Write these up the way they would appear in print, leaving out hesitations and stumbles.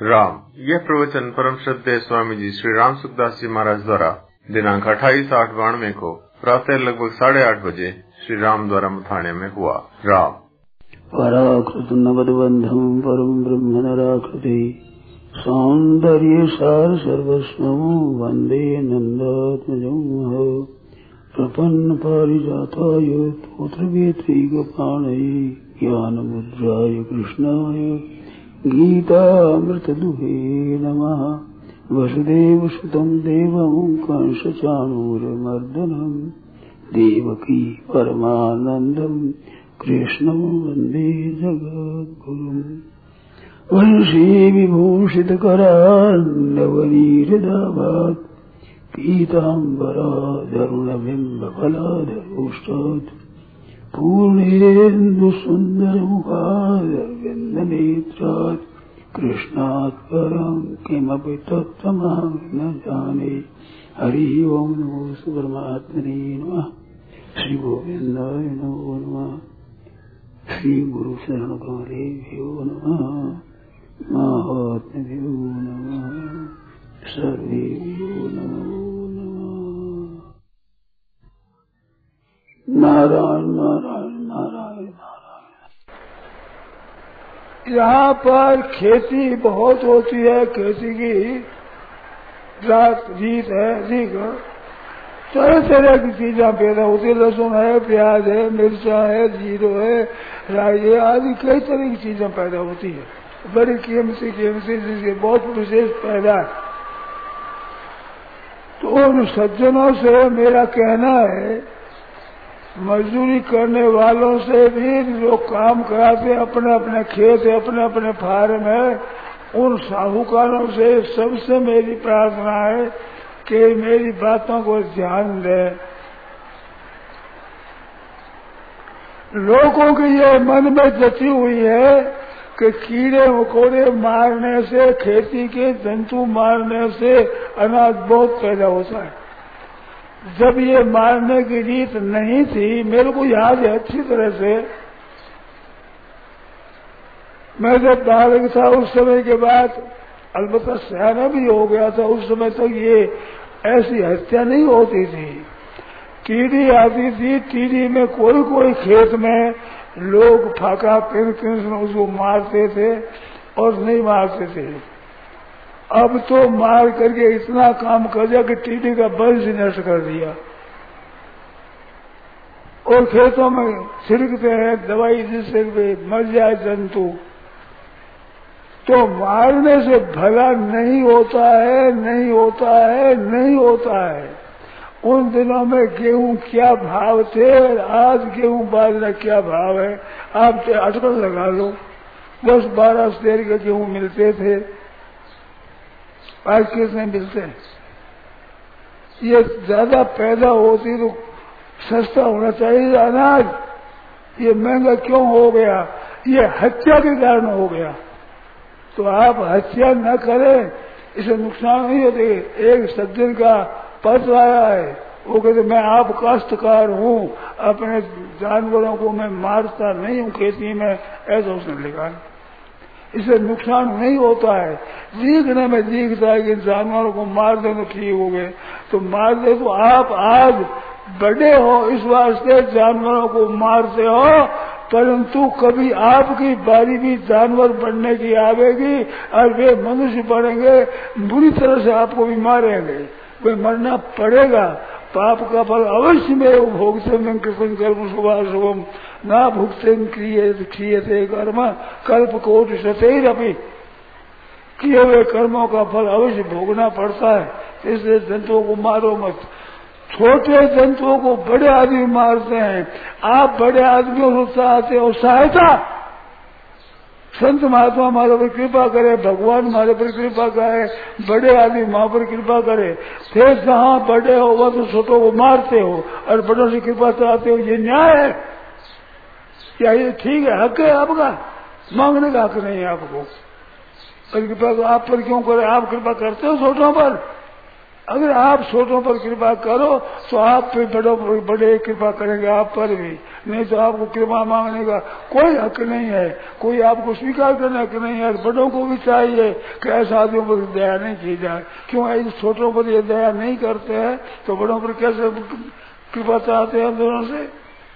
राम। यह प्रवचन परम श्रद्धेय स्वामी जी श्री राम सुखदास जी महाराज द्वारा दिनांक 28/8/92 को प्रातः लगभग 8:30 बजे श्री राम द्वारा मथाने में हुआ। राम। पराकृत नवदबंधम परम ब्रह्म नराकृति सौंदर्य सार सर्वस्वं वंदे नंदात्मजं प्रपन्न पारिजाताय तोत्रवेत्रैकपाणये ज्ञानमुद्राय कृष्णाय गीतामृतदुहे नमः। वसुदेवसुतं देवं कंसचाणूरमर्दनं देवकी परमानन्दं कृष्णं वन्दे जगद्गुरुम्। वंशी विभूषितकरान्नवनीरदाभात् पीताम्बराधरुणबिम्बफलाधरोष्टात् पूर्णेन्दुसुन्दरमुखादरविन्दनेत्रात् कृष्णात् परं किमपि तत्त्वमहं न जाने। हरि ओं नमो परमात्मने नमः। श्री गोविन्दाय नमो नमः। श्री गुरु शरण कमलेभ्यो नमः। महात्म्यो नमः। सर्वेभ्यो नमो नमः। नारायण नारायण नारायण नारायण। यहाँ पर खेती बहुत होती है, खेती की जात रीत है, ठीक है। तरह तरह की चीजें पैदा होती है, लहसुन है, प्याज है, मिर्चा है, जीरो है, राई है, आदि कई तरह की चीजें पैदा होती है। बड़ी कीमती जिसके बहुत विशेष पैदा है। तो उन सज्जनों से मेरा कहना है, मजदूरी करने वालों से भी जो काम कराते अपने अपने खेत है, अपने अपने फार्म है, उन साहूकारों से सबसे मेरी प्रार्थना है कि मेरी बातों को ध्यान दें। लोगों के ये मन में जती हुई है कि कीड़े मकोड़े मारने से, खेती के जंतु मारने से अनाज बहुत पैदा होता है। जब ये मारने की रीत नहीं थी, मेरे को याद है अच्छी तरह से, मैं जब बालक था उस समय के बाद, अलबत्ता सयाना भी हो गया था, उस समय तक ये ऐसी हत्या नहीं होती थी। कीड़ी आती थी, कीड़ी में कोई खेत में लोग फाका पिन उसको मारते थे और नहीं मारते थे। अब तो मार करके इतना काम कर दिया कि टीडी का वंश नष्ट कर दिया। और खेतों में छिड़कते हैं दवाई जिससे मर जाए जंतु। तो मारने से भला नहीं होता है, नहीं होता है, नहीं होता है। उन दिनों में गेहूं क्या भाव थे और आज गेहूं बाजरा क्या भाव है, आप अटकल लगा लो। 10-12 शेर के गेहूं मिलते थे, आज कितने मिलते हैं? ये ज्यादा पैदा होती तो सस्ता होना चाहिए अनाज। ये महंगा क्यों हो गया? ये हत्या के कारण हो गया। तो आप हत्या न करें, इसे नुकसान नहीं होते। एक सज्जन का पत्र आया है, वो कहते मैं आप काश्तकार हूँ, अपने जानवरों को मैं मारता नहीं हूँ खेती में, ऐसा उसने लिखा है। इससे नुकसान नहीं होता है। दिखने में दिखता है कि जानवरों को मार दे तो ठीक हो गए, तो मार दे तो आप आज बड़े हो इस वास्ते जानवरों को मारते हो, परंतु कभी आपकी बारी भी जानवर बनने की आवेगी और वे मनुष्य बनेंगे, बुरी तरह से आपको भी मारेंगे। वे मरना पड़ेगा। पाप का फल अवश्य में भोगते में कृष्ण कर्म शुभाशुभम ना भुगते क्रियते कर्म कल्प कोटि सतैरपि। किए हुए कर्मों का फल अवश्य भोगना पड़ता है। इसलिए जंतुओं को मारो मत। छोटे जंतुओं को बड़े आदमी मारते हैं, आप बड़े आदमियों से चाहते हो सहायता। संत महात्मा हमारे पर कृपा करे, भगवान हमारे पर कृपा करे, बड़े आदमी माँ पर कृपा करे। फिर जहाँ बड़े हो वह तो छोटों को मारते हो और बड़ों से कृपा चाहते हो, ये न्याय है क्या? ये ठीक है? हक है आपका? मांगने का हक नहीं है आपको। पर कृपा आप पर क्यों करे? आप कृपा करते हो छोटों पर? अगर आप छोटों पर कृपा करो तो आप पे बड़े कृपा करेंगे आप पर भी। नहीं तो आपको कृपा मांगने का कोई हक नहीं है, कोई आपको स्वीकार करने का नहीं है। बड़ों को भी चाहिए कि ऐसा आदमियों पर दया नहीं की जाए। क्यों ऐसे छोटों पर ये दया नहीं करते हैं तो बड़ों पर कैसे कृपा चाहते हैं दोनों से।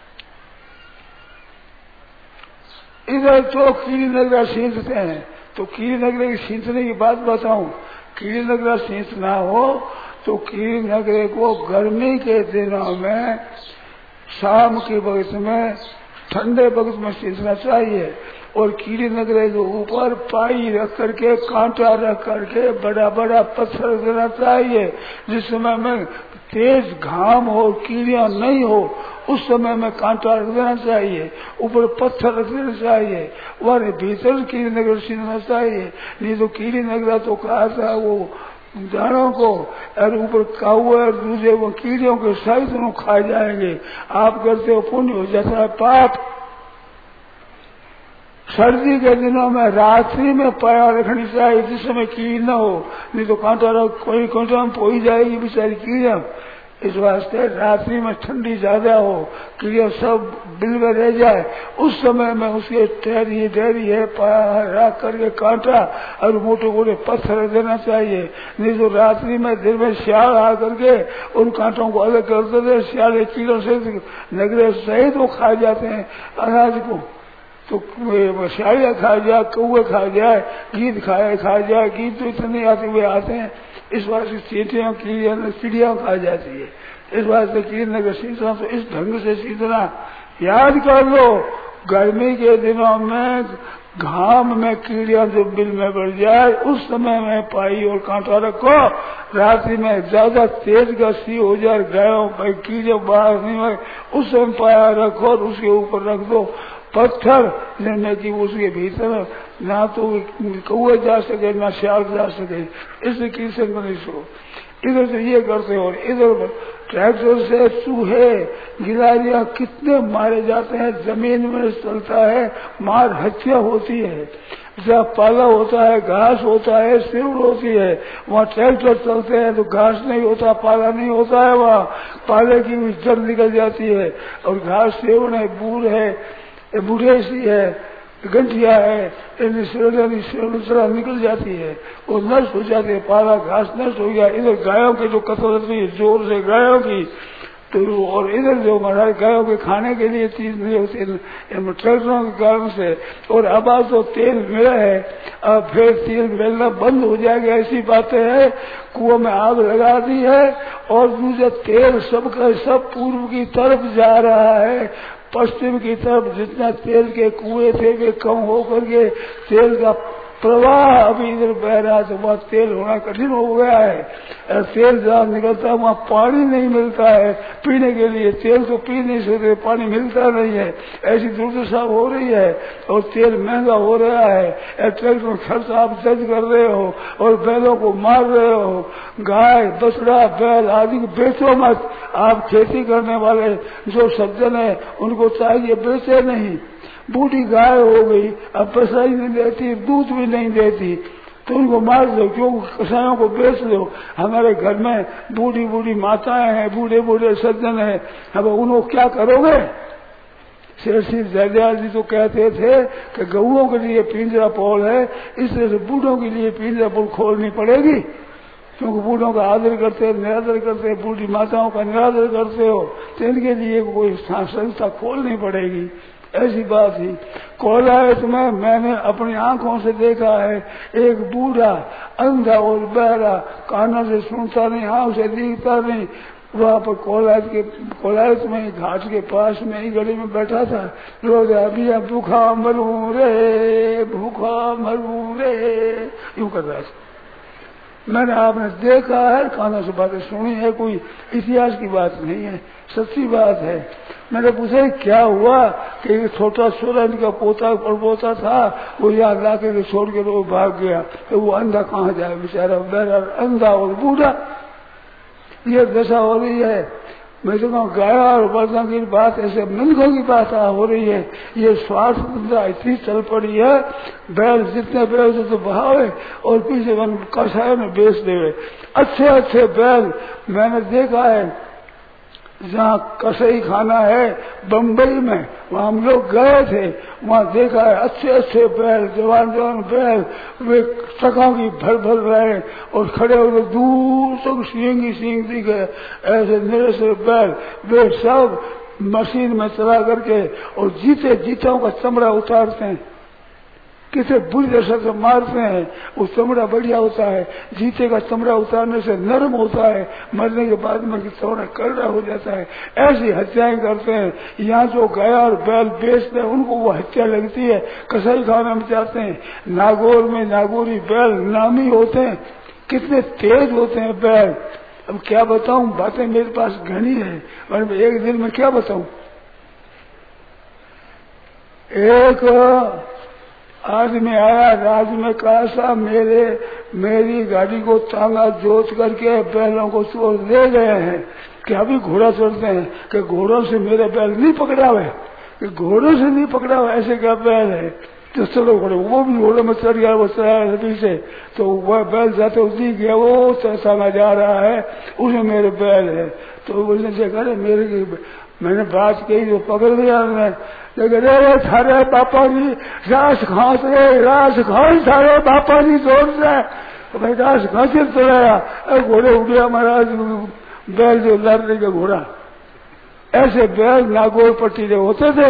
इधर तो कीड़ी नगरा सींचते हैं, तो कीड़ी नगरे की सींचने की बात बताऊं। कीड़ी नगरा सींचना हो तो कीड़ी नगरे को गर्मी के दिनों में शाम के वक्त में ठंडे वक्त में सींचना चाहिए। और कीड़ी नगरे के ऊपर पाई रख करके कांटा रख करके बड़ा बड़ा पत्थर देना चाहिए। जिस समय में तेज घाम हो, कीड़ियां नहीं हो, उस समय में कांटा रख देना चाहिए, ऊपर पत्थर रख देना चाहिए, वह भीतर कीड़ी नगर सींचना चाहिए। नहीं तो कीड़ी नगरा तो कहा था वो दानों को और ऊपर कौवे और दूसरे वो कीड़ियों के सहित दोनों खा जाएंगे। आप करते हो पुण्य, हो जाता है पाप। सर्दी के दिनों में रात्रि में पाया रखनी चाहिए जिस समय कीड़ी न हो, नहीं तो कांटा रख कोई कांटा में पोई जाएगी बेचारी कीड़ियां। इस वास्ते रात्रि में ठंडी ज्यादा हो, कीड़ियां सब बिल में रह जाए, उस समय में उसके डेरी है पाया रख करके कांटा और मोटे मोटे पत्थर देना चाहिए। नहीं तो रात्रि में दिन में सियाल आ करके उन कांटों को अलग कर देते, सियाल कीड़ों से नगरे सहित वो खा जाते हैं अनाज को। तो सियालियां खा जाए, कौवे खा जाए, गीत खा जाए, गीत तो इतने आते हुए आते हैं। इस बात से चींटियां चिड़िया खा जाती है। इस बात से कीड़ी नगर सींचना तो इस ढंग से सींचना याद कर लो। गर्मी के दिनों में घाम में कीड़ियां जो बिल में बढ़ जाए उस समय में पाई और कांटा रखो। रात्रि में ज्यादा तेज गश्ती हो जाए, गायों पर कीड़े बाहर नहीं हो, उस समय पाया रखो और उसके ऊपर रख दो पत्थर, जिनमें कि उसके भीतर ना तो कौवे जा सके ना सियाल जा सके। इससे किसी मनुष्य इधर से ये करते हो, इधर ट्रैक्टर से चूहे गिलहरियां कितने मारे जाते हैं, जमीन में चलता है, मार हत्या होती है। जहाँ पाला होता है, घास होता है, सिर होती है, वहाँ ट्रैक्टर चलते हैं तो घास नहीं होता, पाला नहीं होता है, वहाँ पाले की भी जड़ निकल जाती है। और घास सेवन है, बूढ़ है, बूढ़े सी है, गंठिया है, इनकी निकल जाती है और नष्ट हो जाती है, पाला घास नष्ट हो गया। इधर गायों की जो कत्ल होती है जोर से गायों की, तो और इधर जो हमारे गायों के खाने के लिए चीज नहीं होती ट्रैक्टरों के कारण से। और अब आज तो तेल मिला है, अब फिर तेल मिलना बंद हो जाएगा, ऐसी बातें हैं। कुओं में आग लगा दी है और दूसरा तेल सबका सब पूर्व की तरफ जा रहा है, पश्चिम की तरफ जितना तेल के कुएं थे वे कम होकर के तेल का प्रवाह अभी इधर बह रहा है, तो वहाँ तेल होना कठिन हो गया है। तेल जहाँ निकलता है वहाँ पानी नहीं मिलता है पीने के लिए, तेल तो पी नहीं सकते, पानी मिलता नहीं है, ऐसी दुर्दशा हो रही है और तेल महंगा हो रहा है। ट्रैक्टर में खर्च आप जज कर रहे हो और बैलों को मार रहे हो, गाय बछड़ा बैल आदि को बेचो मत। आप खेती करने वाले जो सज्जन है उनको चाहिए बेचे नहीं। बूढ़ी गाय हो गई, अब पैसा ही नहीं देती, दूध भी नहीं देती, तो उनको मार दो, क्यों कसायों को बेच दो। हमारे घर में बूढ़ी बूढ़ी माताएं हैं, बूढ़े बूढ़े सज्जन हैं, अब उनको क्या करोगे। श्री जयदयाल जी तो कहते थे कि गऊओं के लिए पिंजरा पोल है, इसलिए बूढ़ों के लिए पिंजरा पोल खोलनी पड़ेगी, क्योंकि बूढ़ों का आदर करते निरादर करते, बूढ़ी माताओं का निरादर करते हो, तो इनके लिए कोई संस्था खोलनी पड़ेगी। ऐसी बात ही कोलायत में मैंने अपनी आंखों से देखा है, एक बूढ़ा अंधा और बहरा, कानों से सुनता नहीं, आंख से दिखता नहीं, वहाँ पर कोलायत में घाट के पास में ही गली में बैठा था, रोज अभी भूखा मरू रे, भूखा मरू रे, यूं कर रहा था। मैंने आपने देखा है, कानों से बातें सुनी है, कोई इतिहास की बात नहीं है, सच्ची बात है। मैंने पूछा क्या हुआ कि एक छोटा सूरज का पोता पड़पोता था, वो याद ला के छोड़ के वो भाग गया, तो वो अंधा कहाँ जाए बेचारा, बेरा अंधा और बूढ़ा, ये दशा हो रही है। मैं तो कहूँ गाय और बर्तन की बात ऐसे मिलकों की बात हो रही है, ये स्वार्थ धंधा इतनी चल पड़ी है, बैल जितने बैल तो बहावे और पीछे कसायों में बेच देवे। अच्छे अच्छे बैल मैंने देखा है, जहाँ कसाई खाना है बम्बई में, वहाँ हम लोग गए थे, वहाँ देखा है अच्छे अच्छे बैल, जवान जवान बैल, वे टका की भर भर रहे और खड़े होकर दूर तक सींग ही सींग दिखे, ऐसे मेरे से बैल, वे सब मशीन में चला करके और जीते जीतों का चमड़ा उतारते हैं, किसे बुरी दशा से मारते हैं, वो चमड़ा बढ़िया होता है, जीते का चमड़ा उतारने से नरम होता है, मरने के बाद में चमड़ा करड़ा हो जाता है। ऐसी हत्याएं करते हैं। यहाँ जो गया और बैल बेचते हैं उनको वो हत्या लगती है, कसाई खाना में जाते हैं। नागौर में नागौरी बैल नामी होते हैं, कितने तेज होते हैं बैल। अब क्या बताऊं, बातें मेरे पास घनी है, पर एक दिन में क्या बताऊं। एक आदमी आया, राज में कहा सा मेरी गाड़ी को तांगा जोत करके बैलों को चोर ले गए हैं, कि अभी घोड़ा चढ़ते हैं, कि घोड़ों से मेरे बैल नहीं पकड़ा हुए, कि घोड़ों से नहीं पकड़ा हुआ, ऐसे क्या बैल है। तो चलो घोड़े, वो भी घोड़े में चढ़ गया, वो चढ़ा पीछे, तो वह बैल जाते उसी गया, वो तांगा जा रहा है, उसमें मेरे बैल है। तो उसने देखा मैंने बात कही तो पकड़ लिया मैं, लेकिन अरे थारे पापा जी रास घास थारे पापा जी जोर से, तो भाई रास घास चलाया, घोड़े उड़िया महाराज, बैल जो लड़ने का घोड़ा। ऐसे बैल नागौर पट्टी में होते थे।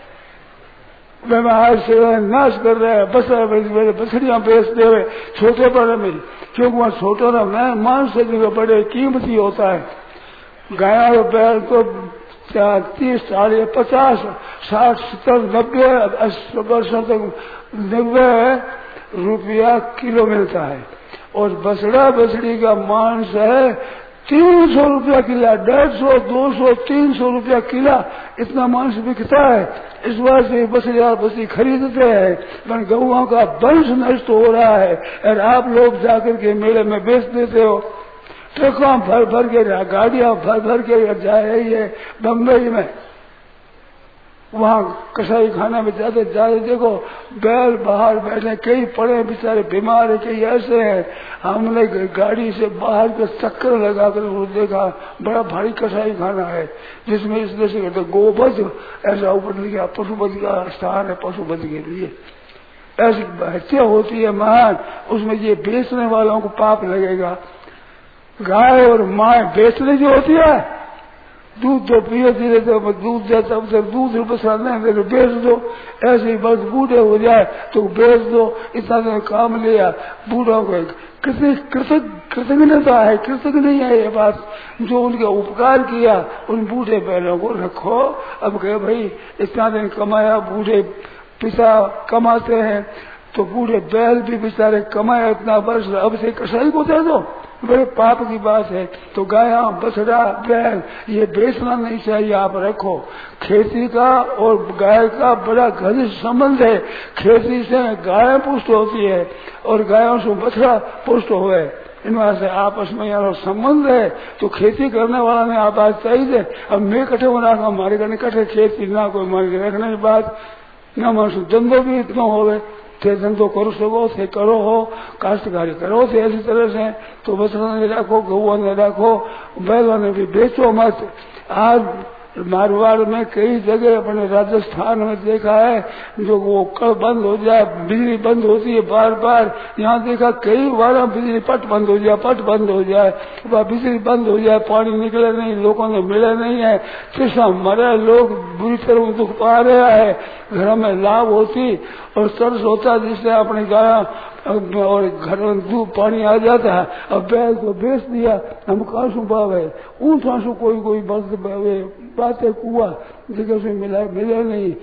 मैं आज से नाश कर रहे हैं, बछड़ियां बेचते हुए छोटे बड़े में, क्योंकि वहाँ छोटा ना मैं मांस से बड़े कीमती होता है। गाय और बैल तो 30, 40, 50, 60, 70, 90 वर्षों तक 90 रुपया किलो मिलता है, और बछड़ा बछड़ी का मांस है 300 रुपया किला, 150, 200, 300 रुपया किला, इतना मांस बिकता है। इस बार से बछड़ा बछड़ी खरीदते हैं, पर गौओं का वंश नष्ट हो रहा है, और आप लोग जाकर के मेले में बेच देते हो। ट्रकों भर भर के, गाड़ियां भर भर के जा रही है बम्बई में, वहाँ कसाई खाना में जाते देखो बैल बाहर बैठे, कई पड़े बेचारे बीमार है, कई ऐसे हैं। हमने गाड़ी से बाहर के चक्कर लगाकर वो देखा, बड़ा भारी कसाई खाना है, जिसमें इस तरह से कहते गोवध ऐसा ऊपर लिखा, पशुपति का स्थान है पशुपति के लिए। ऐसी हत्या होती है महान, उसमें ये बेचने वालों को पाप लगेगा। गाय और माँ बेचने जो होती है, दूध दो पियो धीरे तो दूध देता, दूध नहीं बेच दो, ऐसे ही बस बूढ़े हो जाए तो बेच दो, इतना तो काम लिया। बूढ़ों को कितनी कृतज्ञता है, कृतज्ञ नहीं है ये बात, जो उनके उपकार किया उन बूढ़े बैलों को रखो। अब कहे भाई इतना दिन कमाया, बूढ़े पिता कमाते हैं, तो बूढ़े बैल भी बेचारे कमाए इतना वर्ष, अब से कसाई को दे दो, बड़े पाप की बात है। तो गाय बछड़ा बैल ये बेचना नहीं चाहिए, आप रखो। खेती का और गाय का बड़ा घनिष्ठ संबंध है, खेती से गाय पुष्ट होती है और गायों से बछड़ा पुष्ट हुए, इनमें से आपस में यार संबंध है। तो खेती करने वाला ने आप आज चाहिए, अब मैं कटे बना हमारे घर कटे खेती ना कोई मान के रखने की बात ना, मानसू धंधो भी इतना हो गए थे, धंधो करो सको थे, करो हो काश्तकारी करो थे, ऐसी तरह से। तो बछड़ा ने रखो, गौआ ने रखो, बैलों ने भी बेचो मत। आज मारवाड़ में कई जगह, अपने राजस्थान में देखा है, जो वो कल बंद हो जाए, बिजली बंद होती है बार बार, यहाँ देखा कई बार बिजली पट बंद हो जाए, पट बंद हो जाए, बिजली बंद हो जाए, पानी निकले नहीं, लोगों ने मिले नहीं है, किसा मरे, लोग बुरी तरह दुख पा रहा है। घरों में लाभ होती और तरस होता, जिससे अपनी गाय और घर में दूध पानी आ जाता है। अब बैल को बेच दिया, हम कहाँ सु पावे, ऊँचा सु कोई बातें कुआ जगह से मिले नहीं,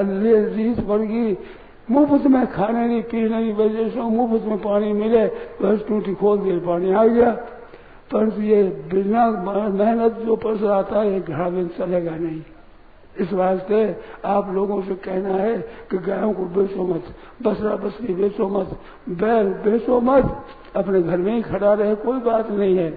रीत पड़ गई, मुफ्त में खाने नहीं पीने की वजह से मुफ्त में पानी मिले, बस टूटी खोल दिए पानी आ गया। परंतु ये बिना मेहनत जो पैसा आता है, घर में चलेगा नहीं। इस वास्ते आप लोगों से कहना है कि गायों को बेचो मत, बछड़ा बछड़ी बेचो मत, बैल बेचो मत, अपने घर में ही खड़ा रहे, कोई बात नहीं है।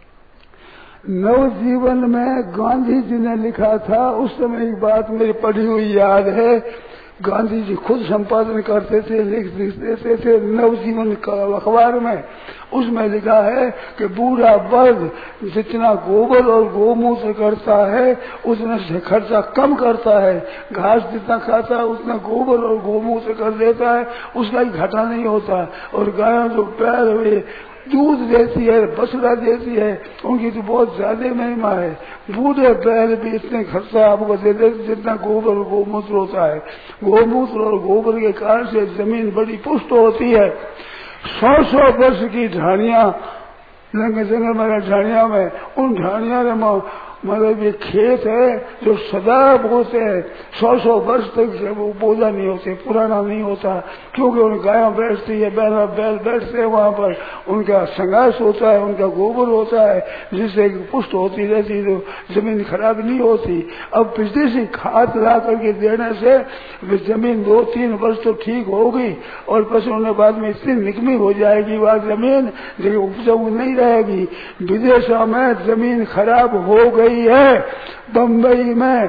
नवजीवन में गांधी जी ने लिखा था, उस समय एक बात मेरी पढ़ी हुई याद है गांधी जी खुद संपादन करते थे, लिख देते थे नवजीवन अखबार में। उसमें लिखा है कि बूढ़ा वर्ग जितना गोबर और गोमूत्र करता है उतना से खर्चा कम करता है, घास जितना खाता है उतना गोबर और गोमूत्र कर देता है, उसका ही घाटा नहीं होता। और गायों जो पैर हुए दूध देती है, बछड़ा देती है, उनकी तो बहुत ज्यादा महिमा है। बूढ़े बैल भी इतने खर्चा आपको दे देते जितना गोबर और गोमूत्र होता है। गोमूत्र और गोबर के कारण से जमीन बड़ी पुष्ट होती है। 100 वर्ष की ढाणियां लंगे जंगल में ढाणिया में, उन ढाणिया में मतलब ये खेत है जो सदा बोते हैं, 100 वर्ष तक वो बोझा नहीं होते, पुराना नहीं होता, क्योंकि उन गायों बैठती है, बैल बैठते हैं वहां पर, उनका संघर्ष होता है, उनका गोबर होता है, जिससे पुष्ट होती रहती है, तो जमीन खराब नहीं होती। अब पिछले से खाद ला करके देने से जमीन 2-3 वर्ष तो ठीक होगी, और पशु होने बाद में इतनी निकमी हो जाएगी वह जमीन जो उपजाऊ नहीं रहेगी। विदेशों में जमीन खराब हो गई है। बम्बई में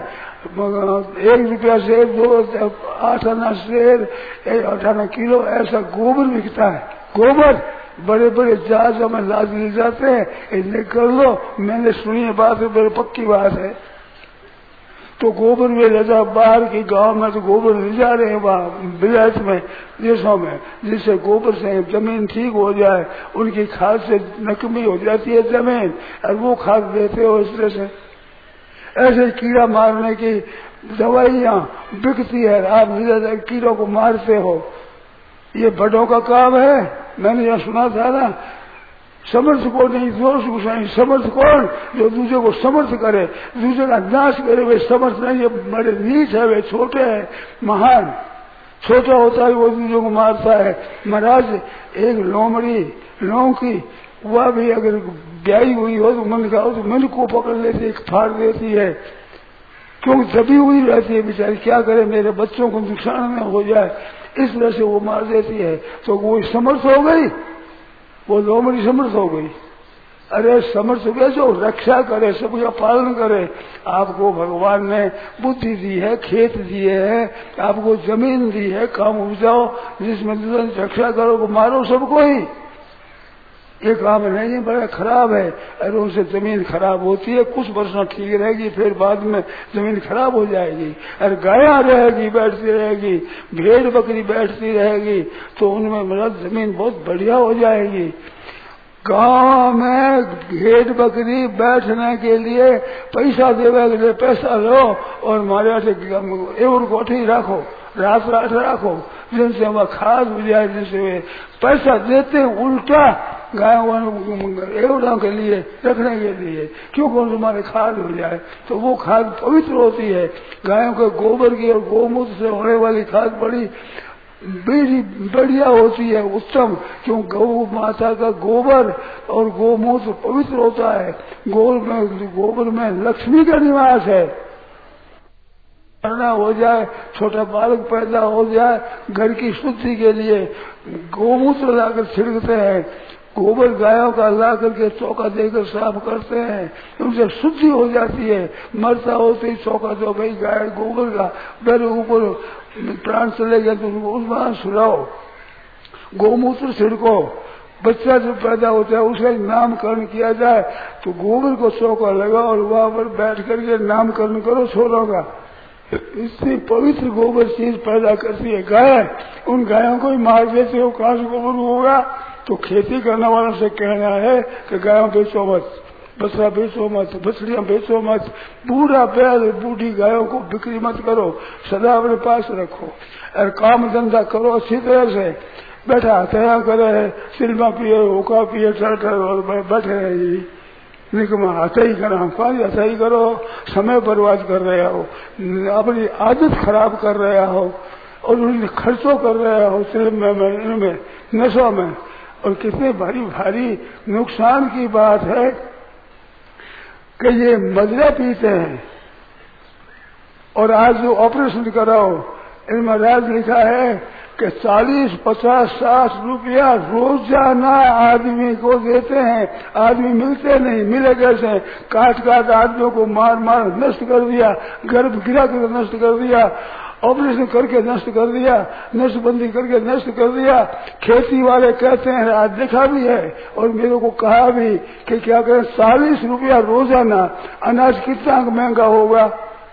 1 रुपया से 8 आना शेर 8 आना किलो ऐसा गोबर बिकता है। गोबर बड़े बड़े जहाजों में लाद ले जाते हैं, इन्हें कर लो। मैंने सुनी है बात, बड़ी पक्की बात है। तो गोबर में ले जाओ, बाहर के गांव में तो गोबर ले जा रहे हैं वहाँ विलायत में, देशों में, जिससे गोबर से जमीन ठीक हो जाए, उनकी खाद से नकमी हो जाती है जमीन, और वो खाद देते हो इस तरह से। ऐसे कीड़ा मारने की दवाइयाँ बिकती है, आप कीड़ों को मारते हो, ये बड़ों का काम है। मैंने यह सुना था ना, समर्थ को नहीं दोष घुसाई, समर्थ कौन? जो दूसरे को समर्थ करे, दूसरे का नाश करे, वे समर्थ नहीं, ये बड़े नीच है, वे छोटे हैं। महान छोटा होता है वो दूसरे को मारता है। महाराज एक लोमड़ी लौकी, वह भी अगर ब्याई हुई हो तो मन का हो तो मन को पकड़ लेती है, फाड़ देती है, क्योंकि दबी हुई रहती है बेचारी, क्या करे मेरे बच्चों को नुकसान न हो जाए, इस तरह से वो मार देती है। तो वो समर्थ हो गई, वो लोमड़ी समर्थ हो गई। अरे समर्थ हो गया जो रक्षा करे, सबका पालन करे। आपको भगवान ने बुद्धि दी है, खेत दिए हैं, आपको जमीन दी है, काम उपजाओ, जिसमें रक्षा करो, को मारो सबको ही। ये काम नहीं है, बड़ा खराब है। अरे उनसे जमीन खराब होती है, कुछ वर्ष ठीक रहेगी, फिर बाद में जमीन खराब हो जाएगी। अरे गाया रहेगी, बैठती रहेगी, भेड़ बकरी बैठती रहेगी, तो उनमें मतलब जमीन बहुत बढ़िया हो जाएगी। गांव में भेड़ बकरी बैठने के लिए पैसा देवे के लिए पैसा लो, और हमारे एवं कोठी रखो, रात रखो, जिनसे वह खाद हो जाए, जिनसे पैसा देते उल्टा गायों एवड़ों के लिए रखने के लिए, क्योंकि तुम्हारे खाद हो जाए, तो वो खाद पवित्र होती है। गायों के गोबर की और गोमूत्र से होने वाली खाद बड़ी बढ़िया होती है, उत्तम, क्यों गौ माता का गोबर और गोमूत्र पवित्र होता है। गोबर में लक्ष्मी का निवास है। करना हो जाए, छोटा बालक पैदा हो जाए, घर की शुद्धि के लिए गोमूत्र लाकर छिड़कते हैं, गोबर गायों का ला करके चौका देकर साफ करते हैं, उनसे शुद्धि हो जाती है। मरता होते ही चौका दो भाई गाय गोबर का, फिर ऊपर प्राण चले गए तो उसमें सुलाओ, गोमूत्र छिड़को। बच्चा जो पैदा होता है उसका नामकरण किया जाए तो गोबर को चौका लगाओ और वहां पर बैठ करके नामकरण करो छोरों का। इतनी पवित्र गोबर चीज पैदा करती है गाय। उन गायों को ही मार देते हो, कहां से गोबर होगा? तो खेती करने वालों से कहना है कि गायों बेचो मत, बछड़ा बेचो मत, बछड़ियां बेचो मत, बूढ़ा बैल बूढ़ी गायों को बिक्री मत करो, सदा अपने पास रखो और काम धंधा करो अच्छी तरह से। बैठा हथया करे, सिल्मा पिए, होका पिए, टटर और बैठे रहे निकमा हथई करा, पानी हथई करो, समय बर्बाद कर रहे हो, अपनी आदत खराब कर रहे हो और उन्हें खर्चों कर रहे हो सिल्म में, नशों में। और कितने भारी भारी नुकसान की बात है कि ये मदिरा पीते हैं। और आज जो ऑपरेशन कराओ, इनमें राज लिखा है कि 40, 50, 60 रुपया रोजाना आदमी को देते हैं। आदमी मिलते नहीं, मिले कैसे? काट काट आदमियों को मार मार नष्ट कर दिया, गर्भ गिरा कर नष्ट कर दिया। ऑपरेशन करके नष्ट कर दिया, नसबंदी करके नष्ट कर दिया। खेती वाले कहते हैं, आज देखा भी है और मेरे को कहा भी कि क्या करें, 40 रुपया रोजाना। अनाज कितना महंगा होगा?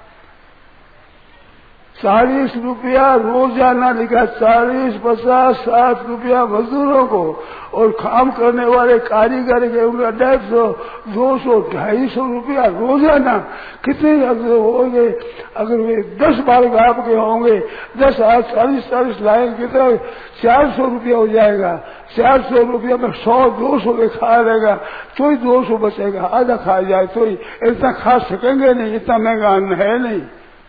40 रुपया रोजाना लिखा, 40, 50, 60 रुपया मजदूरों को, और काम करने वाले कारीगर के उनका 150, 200, 250 रुपया रोजाना। कितने होंगे? अगर वे 10 बालक आपके होंगे, 10 आज 40 लाएंगे तो 400 रुपया हो जाएगा। 400 रुपया में 100, 200 के खा लेगा तो ही 200 बचेगा। आधा खा जाए तो ही, इतना खा सकेंगे नहीं, इतना महंगा अन्न है नहीं।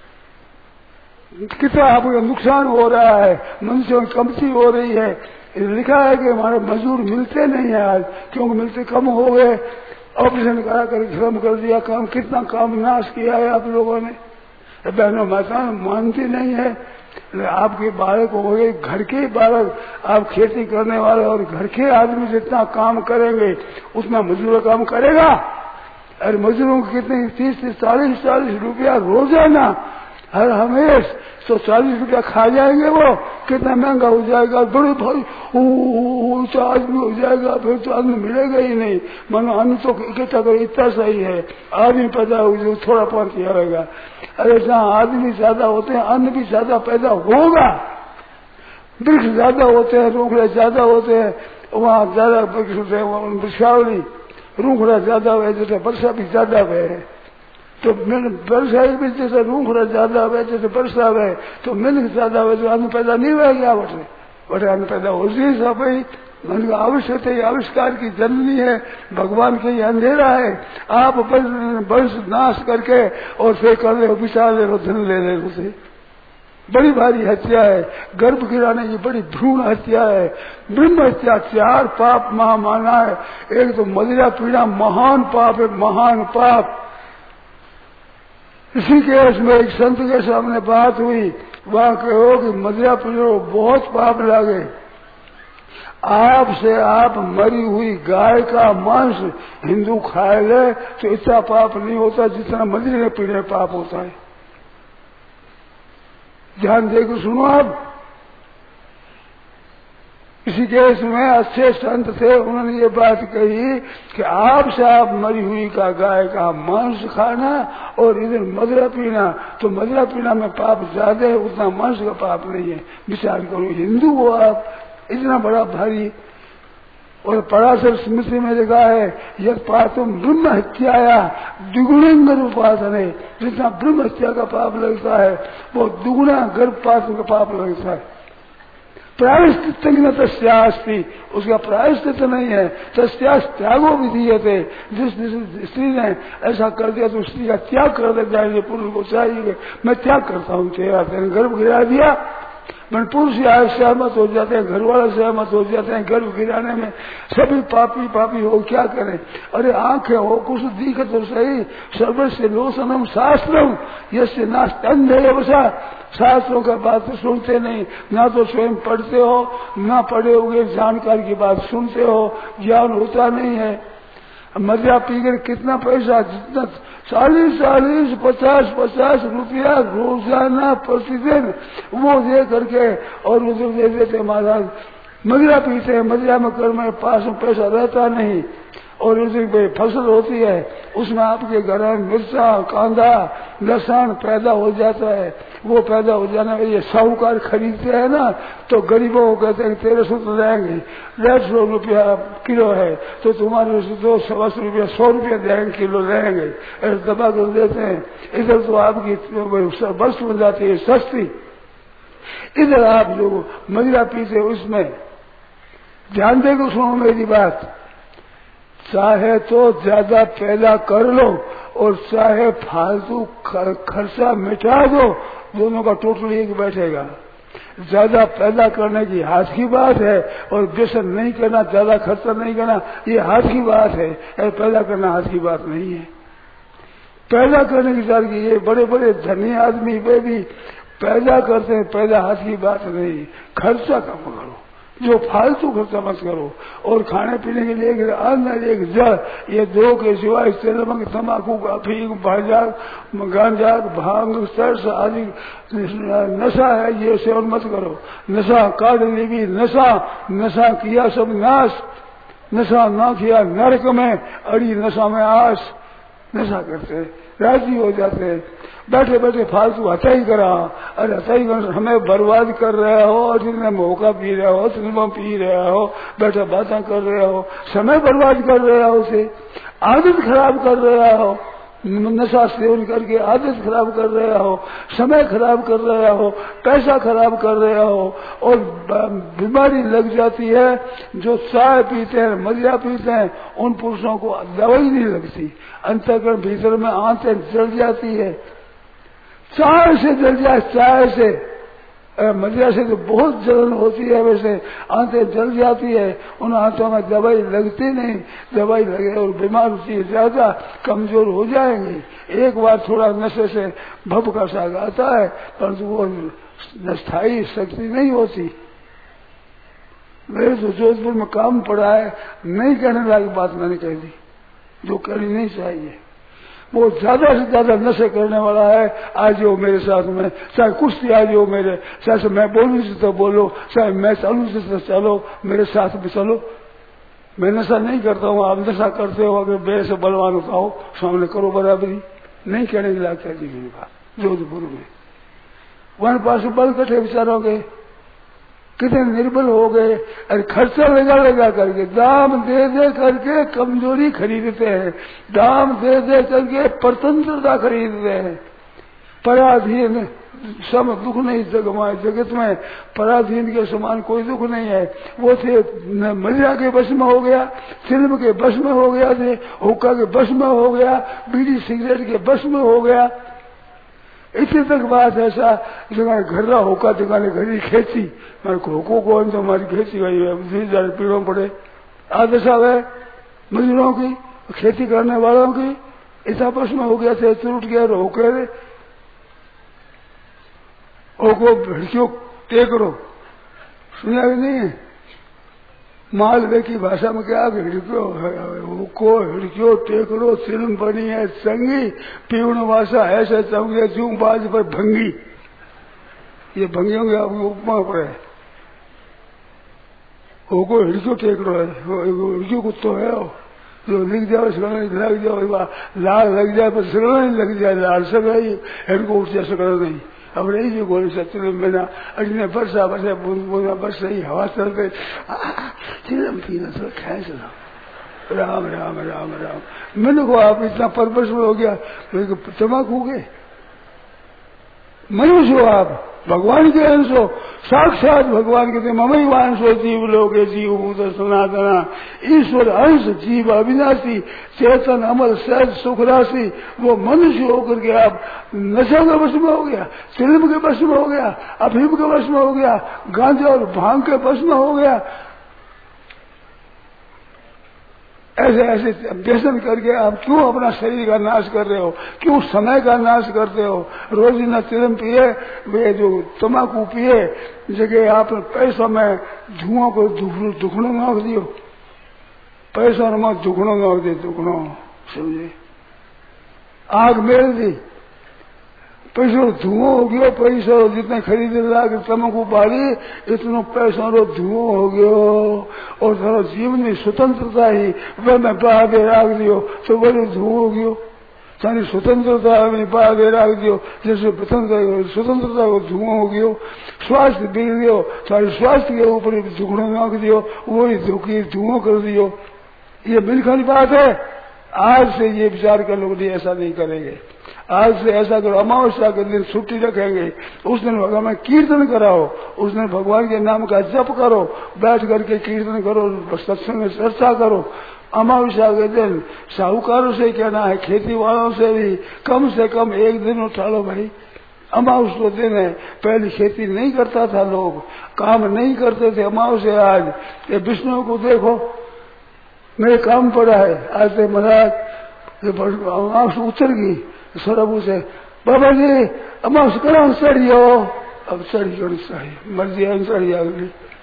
कितना आपका नुकसान हो रहा है, मनुष्यों की कमती हो रही है। लिखा है कि हमारे मजदूर मिलते नहीं है आज, क्योंकि मिलते कम हो गए। ऑपरेशन करा कर खत्म कर दिया काम। कितना काम नाश किया है आप लोगों ने। बहनों माता मानती नहीं है। आपके बालक हो गए, घर के बालक, आप खेती करने वाले और घर के आदमी जितना काम करेंगे उतना मजदूर काम करेगा। अरे मजदूरों को कितने 30, 40 रुपया रोजाना हर हमेश, तो 40 रुपया खा जाएंगे। वो कितना महंगा हो जाएगा। बड़े भाई ऊंचा आदमी हो जाएगा, फिर तो अन्न मिलेगा ही नहीं। मानो अन्न तो इकट्ठा कर इतना सही है, आदमी पैदा हो जो थोड़ा पान किया होगा। अरे जहाँ आदमी ज्यादा होते हैं अन्न भी ज्यादा पैदा होगा। वृक्ष ज्यादा होते हैं, रूखड़े ज्यादा होते हैं, वहाँ ज्यादा वृक्ष होते हैं। वृक्षावली रूखड़ा ज्यादा हुए, जैसे वर्षा भी ज्यादा हुए है तो वर्षा भी जैसे रूखड़ा ज्यादा हुए, जैसे वर्षा हुए तो मिल्क ज्यादा हुए, तो अन्न पैदा नहीं हुआ क्या? बटे अन्न पैदा हो जी सब भाई। मन का आवश्यक है, आविष्कार की जननी है, भगवान के ये अंधेरा है। आप वर्ष नाश करके और फिर कर ले विचार ले लो, धन ले ले उसे। बड़ी भारी हत्या है। गर्भ गिराने की बड़ी भ्रूण हत्या है। ब्रह्म हत्या 4 पाप महा माना है। एक तो मदिरा पीना महान पाप है, महान पाप। इसी केस में एक संत के सामने बात हुई, वहां कहो कि मदिरा पीनो बहुत पाप लागे। आपसे आप मरी हुई गाय का मांस हिंदू खाए ले तो इतना पाप नहीं होता जितना मदिरा पीने पाप होता है। ध्यान देकर सुनो आप। इसी केस में अच्छे संत थे, उन्होंने ये बात कही कि आपसे आप मरी हुई का गाय का मांस खाना और इधर मदिरा पीना, तो मदिरा पीना में पाप ज्यादा है, उतना मांस का पाप नहीं है। विचार करो, हिंदू हो आप, इतना बड़ा भारी। और पराशर स्मृति में लिखा है, यद पातुम ब्रह्म हत्याया द्विगुणें गर्भपातन है। जितना ब्रह्म हत्या का पाप लगता है वो दुगुना गर्भपात का पाप लगता है। प्रायश्चित न तस्यास्ति, उसका प्रायश्चित नहीं है। तस्यास त्यागो विधीयते, जिस स्त्री ने ऐसा कर दिया तो स्त्री का त्याग कर दे जाएंगे। पुरुष को चाहिए मैं त्याग करता हूँ तेरा, तेने गर्भ गिरा दिया। मन पुरुष सहमत हो जाते हैं, घर वाले सहमत हो जाते हैं गर्भ गिराने में। सभी पापी हो, क्या करें। अरे आंखें हो कुछ दिखे तो सही। सर्वस्य लोसनम शास्त्रम यस्य नास्ते वसा। शास्त्रों का बात तो सुनते नहीं, ना तो स्वयं पढ़ते हो, ना पढ़े हुए जानकारी की बात सुनते हो, ज्ञान होता नहीं है। मदिरा पीकर कितना पैसा, जितना 40, 50 रुपया रोजाना प्रतिदिन वो दे करके और उधर दे देते महाराज। मदिरा पीते हैं, मदिरा में कर में पास में पैसा रहता नहीं और उसे फसल होती है, उसमें आपके घर में मिर्चा, कांदा, लहसुन पैदा हो जाता है। वो पैदा हो जाने में ये साहूकार खरीदते हैं ना, तो गरीबों को कहते हैं 1300 तो देंगे, 150 रुपया किलो है तो तुम्हारे 200 रुपया 100 रुपया देंगे, किलो देंगे, ऐसे दबा कर देते हैं। इधर तो आपकी वस्तु बन जाती है सस्ती। इधर आप जो मदिरा पीते उसमें ध्यान देकर सुनो मेरी बात। चाहे तो ज्यादा पैदा कर लो और चाहे फालतू खर्चा मिटा दो, दोनों का टोटल एक बैठेगा। ज्यादा पैदा करने की हाथ की बात है और व्यसन नहीं करना, ज्यादा खर्चा नहीं करना, ये हाथ की बात है। पैदा करना हाथ की बात नहीं है। पैदा करने की बात की, ये बड़े बड़े धनी आदमी वे भी पैदा करते हैं, पैदा हाथ की बात नहीं। खर्चा कम करो, जो फालतू खर्चा मत करो। और खाने पीने के लिए एक अन्न एक जल, ये दो के सिवाय तेलमक तम्बाकू अफीम गांजा भांग सरस आदि नशा है, ये सेवन मत करो। नशा काटने भी नशा किया सब नाश, नशा ना किया नरक में, अड़ी नशा में आस। नशा करते हैं, राजी हो जाते हैं, बैठे बैठे फालतू हथाई करा। अरे हथाई कर हमें बर्बाद कर रहे हो, और जिनमें मौका पी रहे हो, सिनेमा पी रहे हो, बैठे बातें कर रहे हो, समय बर्बाद कर रहे हो, उसे आदत खराब कर रहे हो, नशा सेवन करके आदत खराब कर रहे हो, समय खराब कर रहे हो, पैसा खराब कर रहे हो, और बीमारी लग जाती है। जो चाय पीते हैं, मदिरा पीते हैं, उन पुरुषों को दवाई नहीं लगती, अंतःकरण भीतर में आंतें जल जाती है। चाय से जल जाए, चाय से, मदिरा से तो बहुत जलन होती है, वैसे आंतें जल जाती है। उन आंतों में दवाई लगती नहीं, दवाई लगे और बीमार होती ज्यादा कमजोर हो जाएंगे। एक बार थोड़ा नशे से भव का साग आता है, परंतु वो स्थायी शक्ति नहीं होती। मेरे तो जोधपुर में काम पड़ा है, नहीं कहने लायक बात मैंने कह दी, जो करनी नहीं चाहिए। वो ज्यादा से ज्यादा नशे करने वाला है, आज हो मेरे साथ में, चाहे कुश्ती आज हो मेरे, चाहे मैं बोलूं से तो बोलो, चाहे मैं चलूं से तो चलो, मेरे साथ में चलो। मैं नशा नहीं करता हूँ, आप नशा करते हो, अगर मेरे से बलवान होता हो सामने करो बराबरी, नहीं कहने की लायक थी मेरी बात। जोधपुर में वन पास बल कटे विचारों के, कितने निर्बल हो गए। अरे खर्चा लगा करके, दाम दे दे करके कमजोरी खरीदते हैं, दाम दे दे करके परतंत्रता खरीदते हैं। पराधीन सब दुख नहीं जगत में, पराधीन के समान कोई दुख नहीं है। वो थे मदिरा के बस में हो गया, फिल्म के बस में हो गया, थे हुक्का के बस में हो गया, बीड़ी सिगरेट के बस में हो गया। इतने तक बात ऐसा जगह घर्रा होका जगह घड़ी खेती, मेरे होको को तो हमारी खेती गई है, पीड़ों पड़े आदशा है मजदूरों की, खेती करने वालों की। इस आपस में हो गया थे, टूट गया होके होको भिड़कियों टेकरो, सुना भी नहीं है। मालवे की भाषा में क्या को हिड़कियो टेकरो सिलम बनी है संगी, पीवण भाषा ऐसे चौंगे जूं बाज पर भंगी। ये भंगियों के आपको उपमा पड़े, को हिड़कियो टेकरो है, हिड़कियो कुत्तो है जो लिख जाओ लग जाओ, लाल लग जाए पर सिलम नहीं लग जाए, लाल सब है हिड़को उठ जा सकता नहीं। अब रही जो गोली सत्य बिना अड़ने बरसा बरसा बूंदा बरस रही हवा चलते चिलम पीना तो खाए चलो राम राम राम राम। मैंने को आप इतना परवश में हो गया, तमाकू गए मनुष्य हो, आप भगवान के अंश हो, साक्षात भगवान के ममई वांश हो, जीव लोगे जीव भूत सनातना, ईश्वर अंश जीव अविनाशी चेतन अमल सहज सुख राशि। वो मनुष्य होकर के आप नशा के वश में हो गया, फिल्म के वश में हो गया, अफीम के वश में हो गया, गांजा और भांग के वश में हो गया। ऐसे ऐसे व्यसन करके आप क्यों अपना शरीर का नाश कर रहे हो, क्यों समय का नाश करते हो। रोजीना तिलम पिए, वे जो तम्बाकू पिए, जगह आप पैसा में धुआं को दुखड़ों नाक दियो, पैसा में दुखड़ों नाक दे, दुखड़ों समझे, आग मेल दी, पैसो धुआं हो गयो, पैसा जितने खरीद लाग तमकू बाड़ी इतनो पैसा रो धुआं हो गयो। और थारो जीवन में स्वतंत्रता ही वह मैं बागे राख दियो तो बड़े धुआं हो गयो। सारी स्वतंत्रता में बागे राख दियो, जैसे स्वतंत्रता को धुआं हो गयो। स्वास्थ्य बिगड़ गयो, सारे स्वास्थ्य के ऊपर दुखड़ो नाक दियो, वही दुखी धुआं कर दियो। ये बिल्कुल बात है। आज से ये विचार कर लोग ऐसा नहीं करेंगे। आज से ऐसा करो, अमावस्या के दिन छुट्टी रखेंगे, उस दिन भगवान में कीर्तन कराओ, उस दिन भगवान के नाम का जप करो, बैठ करके कीर्तन करो, सत्संग में चर्चा करो। अमावस्या के दिन साहूकारों से कहना है, खेती वालों से भी कम से कम एक दिन उठा लो भाई। अमावस्या दिन है, पहले खेती नहीं करता था, लोग काम नहीं करते थे। अमावस्या आज ये विष्णु को देखो, मेरे काम पड़ा है आज से महाराज अमावस्या उतर गई सरबू से, बाबा जी अमावस्या करा चढ़ियो, अब चढ़ी चढ़ी मर्जी चढ़ी अगली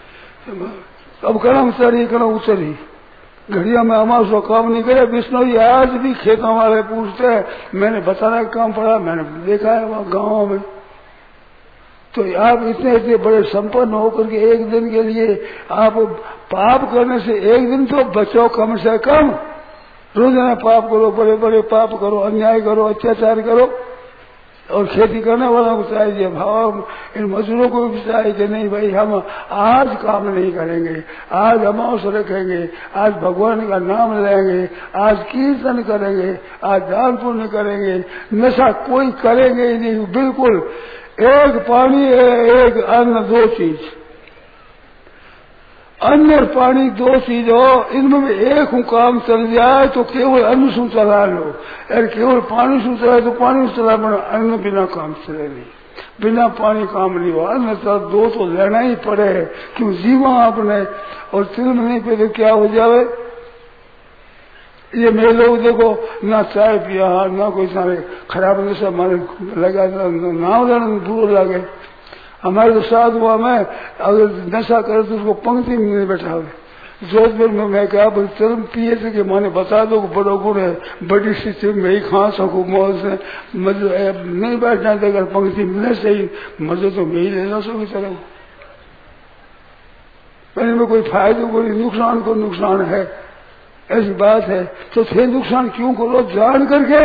अब कलम चढ़ी कलम उतरी, घड़िया में हमारा काम नहीं करे। विष्णु जी आज भी खेतों वाले पूछते हैं, मैंने बताना का काम पड़ा, मैंने देखा है वहाँ गाँव में। तो आप इतने इतने बड़े संपन्न होकर के एक दिन के लिए आप पाप करने से एक दिन तो बचो कम से कम। रोजाना पाप करो, बड़े बड़े पाप करो, अन्याय करो, अत्याचार करो। और खेती करने वालों को चाहिए, भाव इन मजदूरों को भी चाहिए कि नहीं भाई हम आज काम नहीं करेंगे, आज अमावस रखेंगे, आज भगवान का नाम लेंगे, आज कीर्तन करेंगे, आज दान पुण्य करेंगे, नशा कोई करेंगे ही नहीं। बिल्कुल एक पानी है, एक अन्न, दो चीज, अन्न और पानी दो चीज हो, इनमें एक काम चल जाए तो केवल अन्न से चला लो, और केवल पानी से चला तो पानी से चला, पर अन्न बिना काम चले नहीं, बिना पानी काम नहीं हो। अन्न तो दो तो लेना ही पड़े, क्यों जीवा आपने, और तिल नहीं पे तो क्या हो जावे। ये मेरे लोग देखो ना चाय पिया, ना कोई सारे खराब नशा मारे लगा, नाम लेना बुरा लगे। हमारे तो साधुआ में अगर नशा करे तो उसको पंक्ति में नहीं बैठा हुए। जोधपुर में मैं क्या चरम पिए थे कि माने बता दो बड़ो गुण है, बड़ी स्थिति में ही खा सकूं मौज से, मजे नहीं बैठना देगा पंक्ति मिलने से ही मजे तो मैं ही लेना सकूँ चलो। पहले में कोई फायदे को नुकसान को नुकसान है, ऐसी बात है। तो थे नुकसान क्यों करो जान करके,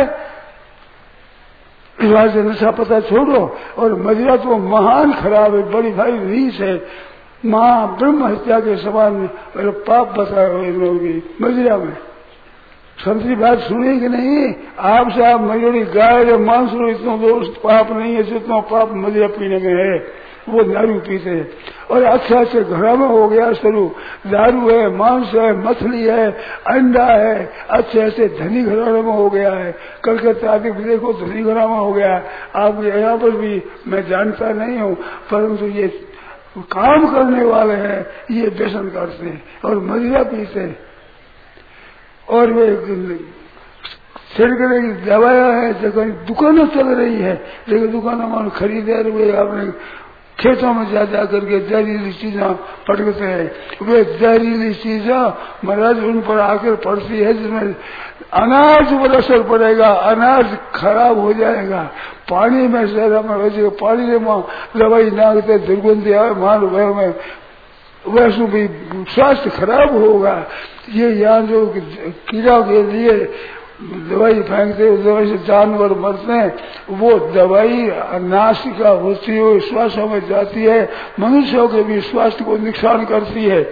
इस बात से नशा पता छोड़ो। और मदिरा तो महान खराब है, बड़ी भारी रीस है, माँ ब्रह्म हत्या के समान मेरे पाप बताए हुए लोग भी मदिरा में। संतरी बात सुनी कि नहीं, आपसे आप मजूरी गाय मांस लो, इतना दोस्त पाप नहीं है जितना पाप मदिरा पीने में है, वो दारू पीते हैं। और अच्छे अच्छे घरों में हो गया शुरू, दारू है, मांस है, मछली है, अंडा है, अच्छे अच्छे धनी घरों में हो गया है। कलकत्ता आदि देखो धनी घरों में हो गया। आप यहाँ पर भी मैं जानता नहीं हूँ, परंतु ये काम करने वाले हैं, ये व्यसन करते हैं और मदिरा पीते हैं। और वे सरकारी दवाया है, जगह दुकानें चल रही है, लेकिन दुकानों में खरीदे हुए आपने खेतों में जा करके जहरीली चीजें पटकते हैं। वे जहरीली चीजें महाराज उन पर आकर पड़ती है, जिसमें अनाज पर असर पड़ेगा, अनाज खराब हो जाएगा। पानी में शहर में वैसे पानी में दवाई नागते दुर्गंधी आए माल में, वैसे भी स्वास्थ्य खराब होगा। ये यहाँ जो कीड़ा के लिए दवाई फेंकते, उस दवाई से जानवर मरते हैं, वो दवाई नासिका होती है, श्वासों में जाती है, मनुष्यों के भी स्वास्थ्य को नुकसान करती है।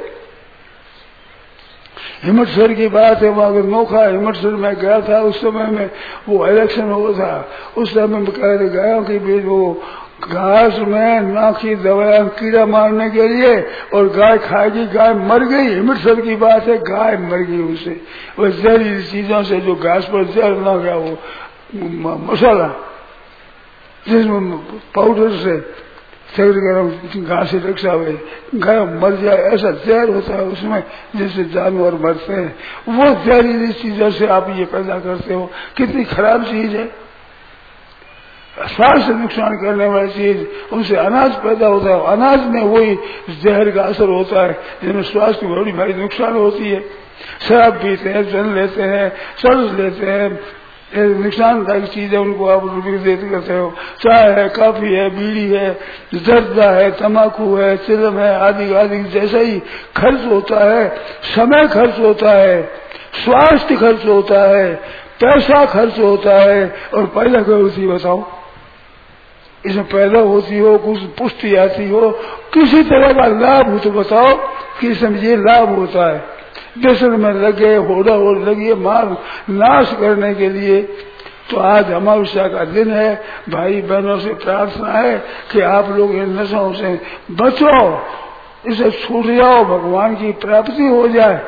हिम्मतसर की बात है, वहां नोखा हिम्मतसर में गया था, उस समय में वो इलेक्शन हो था, उस समय में कह रहे गायों की भी वो घास में नाखी दवाइयां कीड़ा मारने के लिए, और गाय खाएगी, गाय मर गई। हिम्मतसर की बात है, गाय मर गई उसे, वो जहरीली चीजों से, जो घास पर जहर ना गया, वो मसाला जिसमें पाउडर से शरीर गर्म घास से रक्षा हुए, गाय मर जाए, ऐसा जहर होता है उसमें जिससे जानवर मरते हैं। वो जहरीली चीजों से आप ये पैदा करते हो, कितनी खराब चीज है, स्वास्थ्य नुकसान करने वाली चीज। उनसे अनाज पैदा होता है, अनाज में वही जहर का असर होता है, जिसमें स्वास्थ्य को बड़ी भारी नुकसान होती है। शराब पीते हैं, जल लेते हैं, सर्ज लेते हैं, नुकसानदायक चीज है, उनको आप विकृत करते हो। चाय है, काफी है, बीड़ी है, जर्दा है, तम्बाकू है, चिलम है, आदि आदि। जैसा ही खर्च होता है, समय खर्च होता है, स्वास्थ्य खर्च होता है, पैसा खर्च होता है, और पैदा क्या होती है बताओ, इसमें पैदा होती हो, कुछ पुष्टि आती हो, किसी तरह का लाभ हो तो बताओ कि इसमें ये लाभ होता है। व्यसन में लगे, होड़ा हो लगी, मार नाश करने के लिए। तो आज अमावस्या का दिन है, भाई बहनों से प्रार्थना है कि आप लोग इन नशों से बचो, इसे छूट जाओ, भगवान की प्राप्ति हो जाए।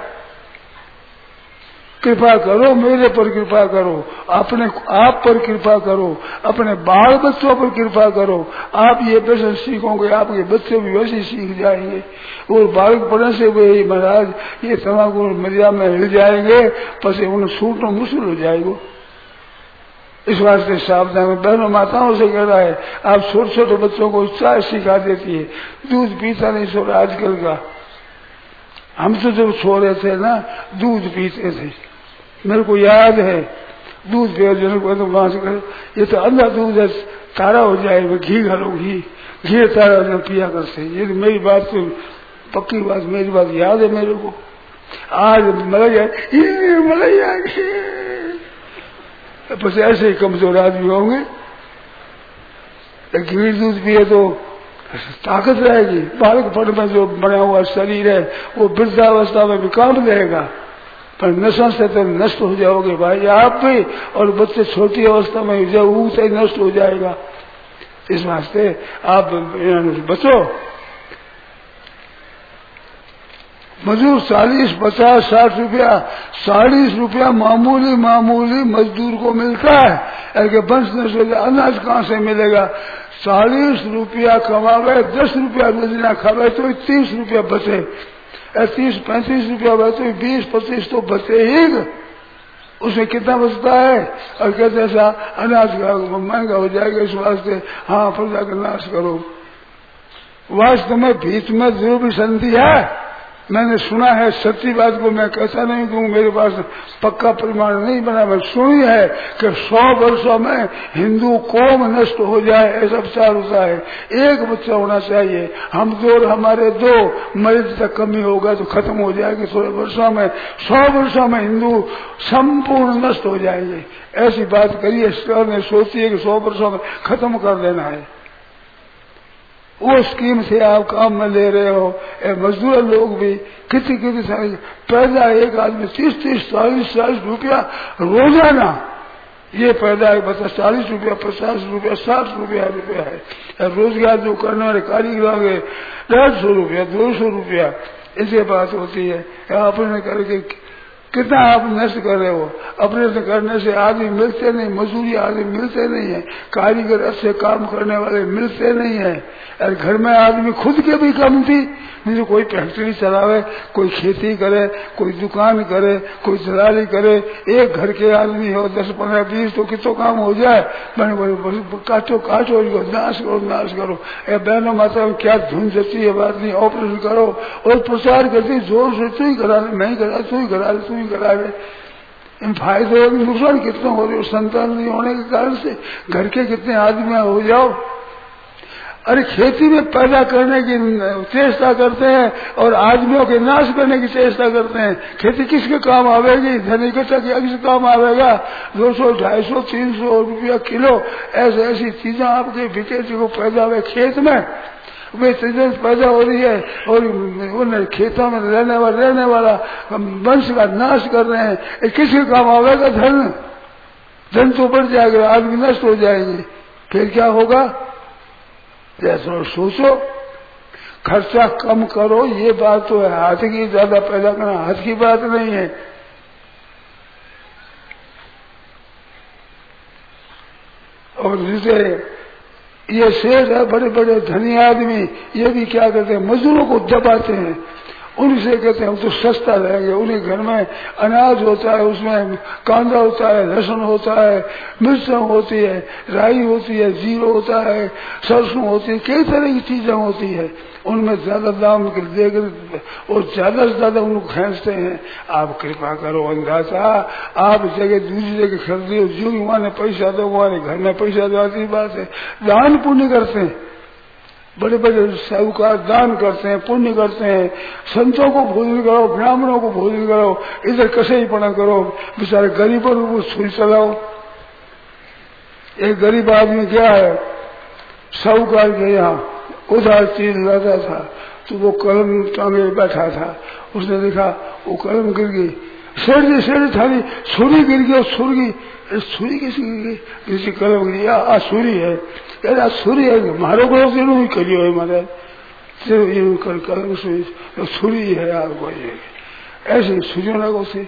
कृपा करो, मेरे पर कृपा करो, अपने आप पर कृपा करो, अपने बाल बच्चों पर कृपा करो। आप ये व्यसन सीखोगे, आपके बच्चे भी वैसे सीख जाएंगे। और बालक पढ़ने से वे महाराज ये तम्बाकू मदिरा में हिल जाएंगे, पसे उन्हें छूटना मुश्किल हो जाएगा। इस वास्ते सावधान बहनों माताओं से कह रहा है, आप छोटे छोटे बच्चों को चाय सिखा देती है, दूध पीता नहीं छोड़ा आजकल का, हम तो जब छोड़े थे ना दूध पीते थे, मेरे को याद है दूध पिया तो वहां से कहे ये तो अंधा दूध है, तारा हो जाएगा, घी घालो, घी तारा हो जाए, पिया करते। ये तो मेरी बात तो पक्की बात, मेरी बात याद है मेरे को। आज मलैया बस ऐसे ही कमजोर आदमी होंगे। घी दूध पिए तो ताकत रहेगी, बालकपन में जो बना हुआ शरीर है वो वृद्धावस्था में भी काम रहेगा, पर नशा से तो नष्ट हो जाओगे भाई आप भी, और बच्चे छोटी अवस्था में जब ऊँचे नष्ट हो जाएगा। इस वास्ते आप बचो। मजदूर 40, 50, 60 रुपया, 40 रुपया मामूली मजदूर को मिलता है। अगर वंश नष्ट हो जाए अनाज कहाँ से मिलेगा? 40 रुपया कमावे, 10 रुपया रोजीना खावे तो 30 रुपया बचे, 30-35 रुपया बचे, 20-25 तो बचे ही। उसमें कितना बचता है? और कहते ऐसा अनाज का महंगा हो जाएगा, इस वास्ते हाँ प्रजा का नाश करो। वास्तव में भीत में जो भी संधि है मैंने सुना है, सच्ची बात को मैं कैसा नहीं दूं, मेरे पास पक्का प्रमाण नहीं बना, मैं सुनी है कि 100 वर्षों में हिंदू कौम नष्ट हो जाए ऐसा विचार होता है। एक बच्चा होना चाहिए, हम 2 और हमारे 2 मरीज तक कमी होगा तो खत्म हो जाएगी 100 वर्षों में। 100 वर्षों में हिंदू संपूर्ण नष्ट हो जाएंगे, ऐसी बात करिए। सरकार ने सोची है कि 100 वर्षों में खत्म कर देना है। वो स्कीम से आप काम में ले रहे हो। मजदूर लोग भी कितनी सारी पैदा, एक आदमी 30-30, 40-40 रुपया रोजाना ये पैदा है, बता 40 रुपया, 50 रुपया, 60 रुपया है। रोजगार जो करने वाले कारीगर के 150 रुपया, 200 रुपया, ऐसी बात होती है। आपने करके कितना आप नष्ट कर रहे हो? अपने से करने से आदमी मिलते नहीं, मजदूरी आदमी मिलते नहीं है, कारीगर अच्छे काम करने वाले मिलते नहीं है। और घर में आदमी खुद के भी कम थी, नहीं कोई फैक्ट्री चलावे, कोई खेती करे, कोई दुकान करे, कोई दलाली करे। एक घर के आदमी हो 10, 15, 20 तो कितो काम हो जाए। काटो नाश करो। बहनों माता में क्या धुन जती है बात नहीं, ऑपरेशन करो और प्रचार करती जोर से, तू ही करा ले, मैं ही करा, तू ही करा ले, तू ही करा ले। इन फायदे और नुकसान कितने हो रहे हो संतान नहीं होने के कारण से? घर के कितने आदमी हो जाओ। अरे खेती में पैदा करने की चेष्टा करते हैं और आदमियों के नाश करने की चेष्टा करते हैं। खेती किसके काम आवेगी? धन इकट्ठा किया किसके काम आवेगा? 200, 250, 300 रुपया किलो ऐसी चीजें आपके बिके को पैदा हुए खेत में, वे चीजें पैदा हो रही है और उन खेतों में रहने वाला वंश का नाश कर रहे हैं। किसके काम आवेगा? धन तो बढ़ जाएगा, आदमी नष्ट हो जाएंगे, फिर क्या होगा? जैसा सोचो, खर्चा कम करो, ये बात तो है। हाथ की ज्यादा पैदा करना हाथ की बात नहीं है। और जैसे ये शेर है, बड़े बड़े धनी आदमी, ये भी क्या करते हैं? मजदूरों को दबाते हैं, उनसे कहते हैं हम तो सस्ता रहेंगे। उन्हीं घर में अनाज होता है, उसमें कांदा होता है, लहसुन होता है, मिर्चा होती है, राई होती है, जीरो होता है, सरसों होती है, कई तरह की चीजें होती है। उनमें ज्यादा दाम देकर और ज्यादा से ज्यादा उनको खींचते हैं। आप कृपा करो अंदाजा, आप जगह दूसरी जगह खरीदी हो, जो वहां ने पैसा दो, वहां घर में पैसा दो, आती बात है। दान पुण्य करते हैं, बड़े बड़े साहूकार दान करते हैं, पुण्य करते हैं। संतों को भोजन करो, ब्राह्मणों को भोजन करो, इधर कसे ही पड़ा करो, बेचारे गरीबों को सुई चलाओ। एक गरीब आदमी क्या है, साहूकार के यहाँ उधार चीज लाता था, तो वो कलम टांगे बैठा था, उसने देखा वो कलम गिर गई, शेर थाली छुरी गिर गई, छुरी कैसी गिर गई? किसी कलम गिरी, छुरी है, कहता छुरी है, मारो को ही करियो है मारे, कलम छुरी है आपको, ऐसे छुरियों लगो से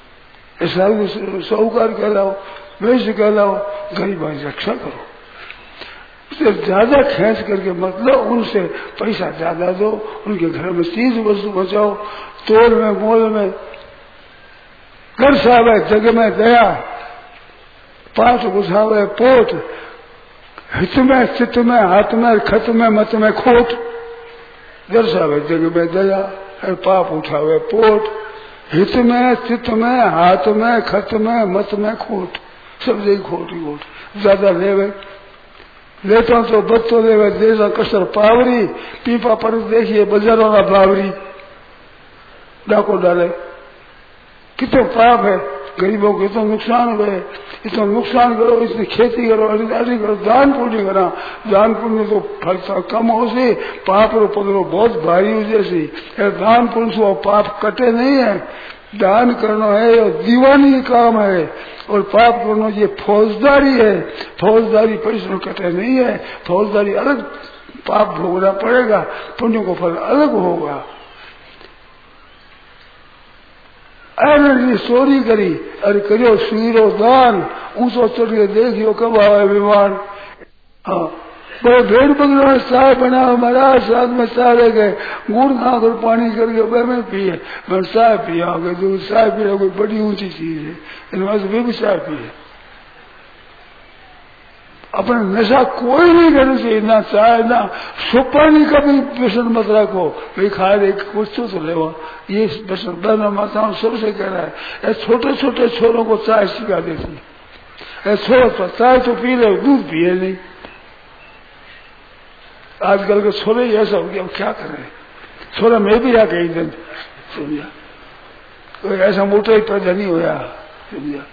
साहूकार कहलाओ, वैसे कहलाओ, गरीब रक्षा करो। उससे ज्यादा खींच करके मतलब उनसे पैसा ज्यादा दो, उनके घर में चीज वस्तु बचाओ, तोड़ में मोल में कर सावे जग में दया, पाठ घुसावे पोट, हित में चित्त में हाथ में खत में मत में खोट, दर्शावे जग में दया। और पाप उठावे पोट। हित में, चित्त में, हाथ में, खत में, मत में खोट, सब जगह खोट ही खोट। ज्यादा लेवे लेता तो बत्तो लेवे, जैसा कसर पावरी, पीपा पर देखिए बाजारों का बावरी डाको डाले। कितने पाप है, गरीबों को इतना नुकसान हुए, इतना नुकसान करो, इसने खेती करो, अधिकारी करो, दान पुण्य करा, दान पुण्य तो फल कम हो से, पाप रो पकड़ो बहुत भारी हो जैसी। दान पुण्य से पाप कटे नहीं है, दान करना है और दीवानी काम है, और पाप करना ये फौजदारी है, फौजदारी परिश्रम कटे नहीं है, फौजदारी अलग पाप भोगना पड़ेगा, पुण्य को फल अलग होगा। अरे चोरी करी, अरे करियो सुईरो दान, ऊंचो चढ़ के देखियो कब आवे विमान। हाँ बड़े भेड़ बकरा चाय बना महाराज, साथ में चाय ले गए, गुड़ खाकर पानी करके मैं पिए, मैं चाय पिया गए, जो चाय पिया कोई बड़ी ऊंची चीज है, इनमें से वे भी चाय पिए। अपना नशा कोई नहीं करना चाहिए, ना चाय ना सुपानी का भी व्यसन मत रखो, भाई खा दे कुछ तो लेवा, ये व्यसन बहना माताओं सबसे कह रहा है। छोटे छोटे छोरों को चाय सिखा देती है, छोड़ चाय तो पी ले, दूध पिए नहीं। आजकल के छोरे ऐसा हो गया, क्या करें, छोरा मैं भी आ गई दिन समझा, कोई ऐसा मोटा ही पैदा नहीं होया समझा,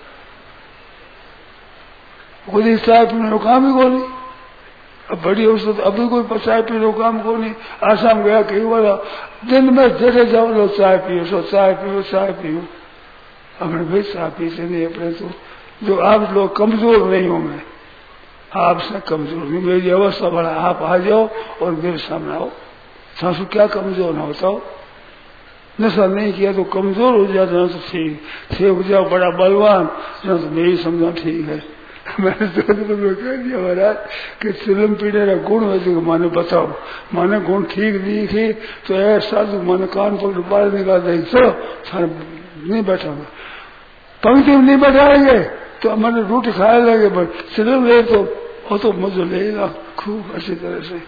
कोई चाय पीने को काम ही को नहीं। अब बड़ी औसत तो अभी कोई चाय पीने को काम को नहीं। आसाम गया कई बार, दिन में जगह जाओ लो चाय पियो, सो चाय पियो चाय पियो, अपने भाई चाय पी से नहीं, अपने तो जो आप लोग कमजोर नहीं हो, मैं आपसे कमजोर नहीं, मेरी अवस्था बड़ा, आप आ जाओ और मेरे सामने आओ, सासू क्या कमजोर ना होता हो, नशा नहीं किया तो कमजोर हो जाता ना तो ठीक हो जाओ, बड़ा बलवान ना तो मेरी समझा ठीक है। मैंने कह दिया महाराज कि चिलम पीने का गुण वैसे माने बताओ, माने गुण ठीक दिखे तो ऐसा तो माने कान पकड़ बाहर निकाल देंगे, चलो नहीं बैठाऊंगा, पंक्ति में नहीं बैठाएंगे तो मैंने रोटी खाए लगे, बट चिलम ले तो वो तो मुझे लेगा खूब अच्छी तरह से।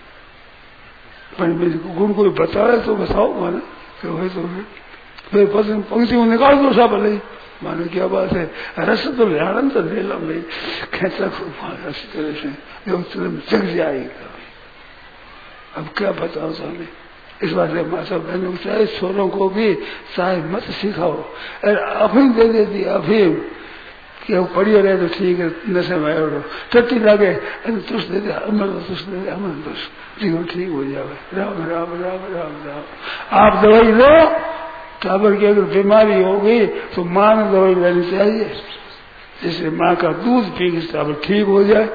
गुण कोई बताए तो बताओ, माने वही तो फिर पंक्ति में निकाल दो सब भले, मानो क्या बात है, रस तो आनंद तो ले लो भाई, खेचा खूब अच्छी तरह से जग जाएगा। अब क्या बताओ सामने, इस बात से माता बहनों चाहे छोरों को भी चाहे मत सिखाओ, अरे अफीम दे देती अफीम कि वो पढ़िए रहे तो ठीक है, नशे में उड़ो टट्टी लगे तुष दे दे, अमर तुष दे दे, अमर तुष जीवन ठीक हो जाए। राम राम राम राम राम। आप दवाई लो, टाबर की अगर बीमारी हो गई तो माँ ने दवाई लेनी चाहिए, जैसे माँ का दूध पी के टाबर ठीक हो जाए।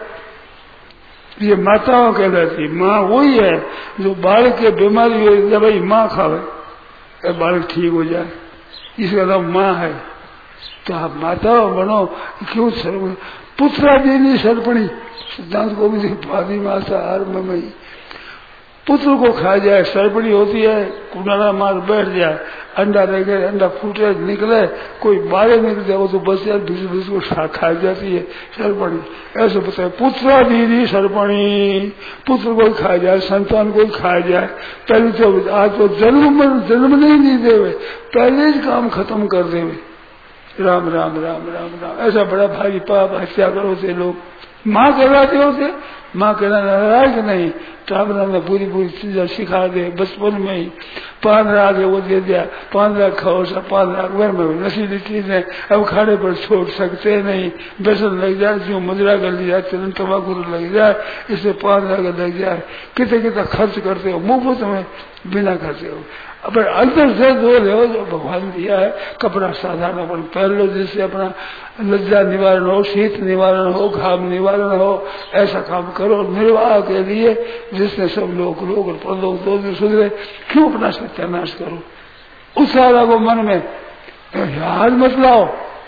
ये माताओं कहलाती, माँ वही है जो बालक की बीमारी हो दवाई माँ खावे बालक ठीक हो जाए, इसका नाम माँ है। तो आप माता बनो, क्यों पुत्रा देनी सरपणी सिद्धांत को भी भादी माता हर मई पुत्र को खा जाए, सरपड़ी होती है, कुनारा मार बैठ जाए, अंडा रह गए, अंडा फूटे निकले, कोई बाहर निकल जाए वो तो बस यार बीच को खा जाती है सरपणी। ऐसे बताए पुत्रा दीदी सरपणी, पुत्र को खा जाए, संतान को खा जाए, पहले तो आज तो जन्म नहीं देवे, पहले ही काम खत्म कर देवे। राम राम राम राम राम। ऐसा बड़ा भारी पाप हत्या करो से लोग माँ कहलाते होते, माँ कहना नाराज नहीं, टाबरा ने पूरी चीजें सिखा दे बचपन में ही, पान राग है वो दे दिया, पान राग खाओ सा पान राग घर में नशीली चीजें अब खाने पर छोड़ सकते नहीं, व्यसन लग जाए, जो मुद्रा कर लिया चलन तम्बाकू लग जाए, इससे पान राग लग जाए, कितना खर्च करते हो मुफ्त में बिना खर्चे हो। अब अंदर से दो हो जो भगवान दिया है, कपड़ा साधारण अपन पहन लो, जिससे अपना लज्जा निवारण हो, शीत निवारण हो, घाम निवारण हो, ऐसा काम करो निर्वाह के लिए, जिससे सब लोग और प्रलोक दो दिन सुधरे। क्यों अपना सत्यानाश करो, उत्साह लगो मन में, हाथ मत लाओ।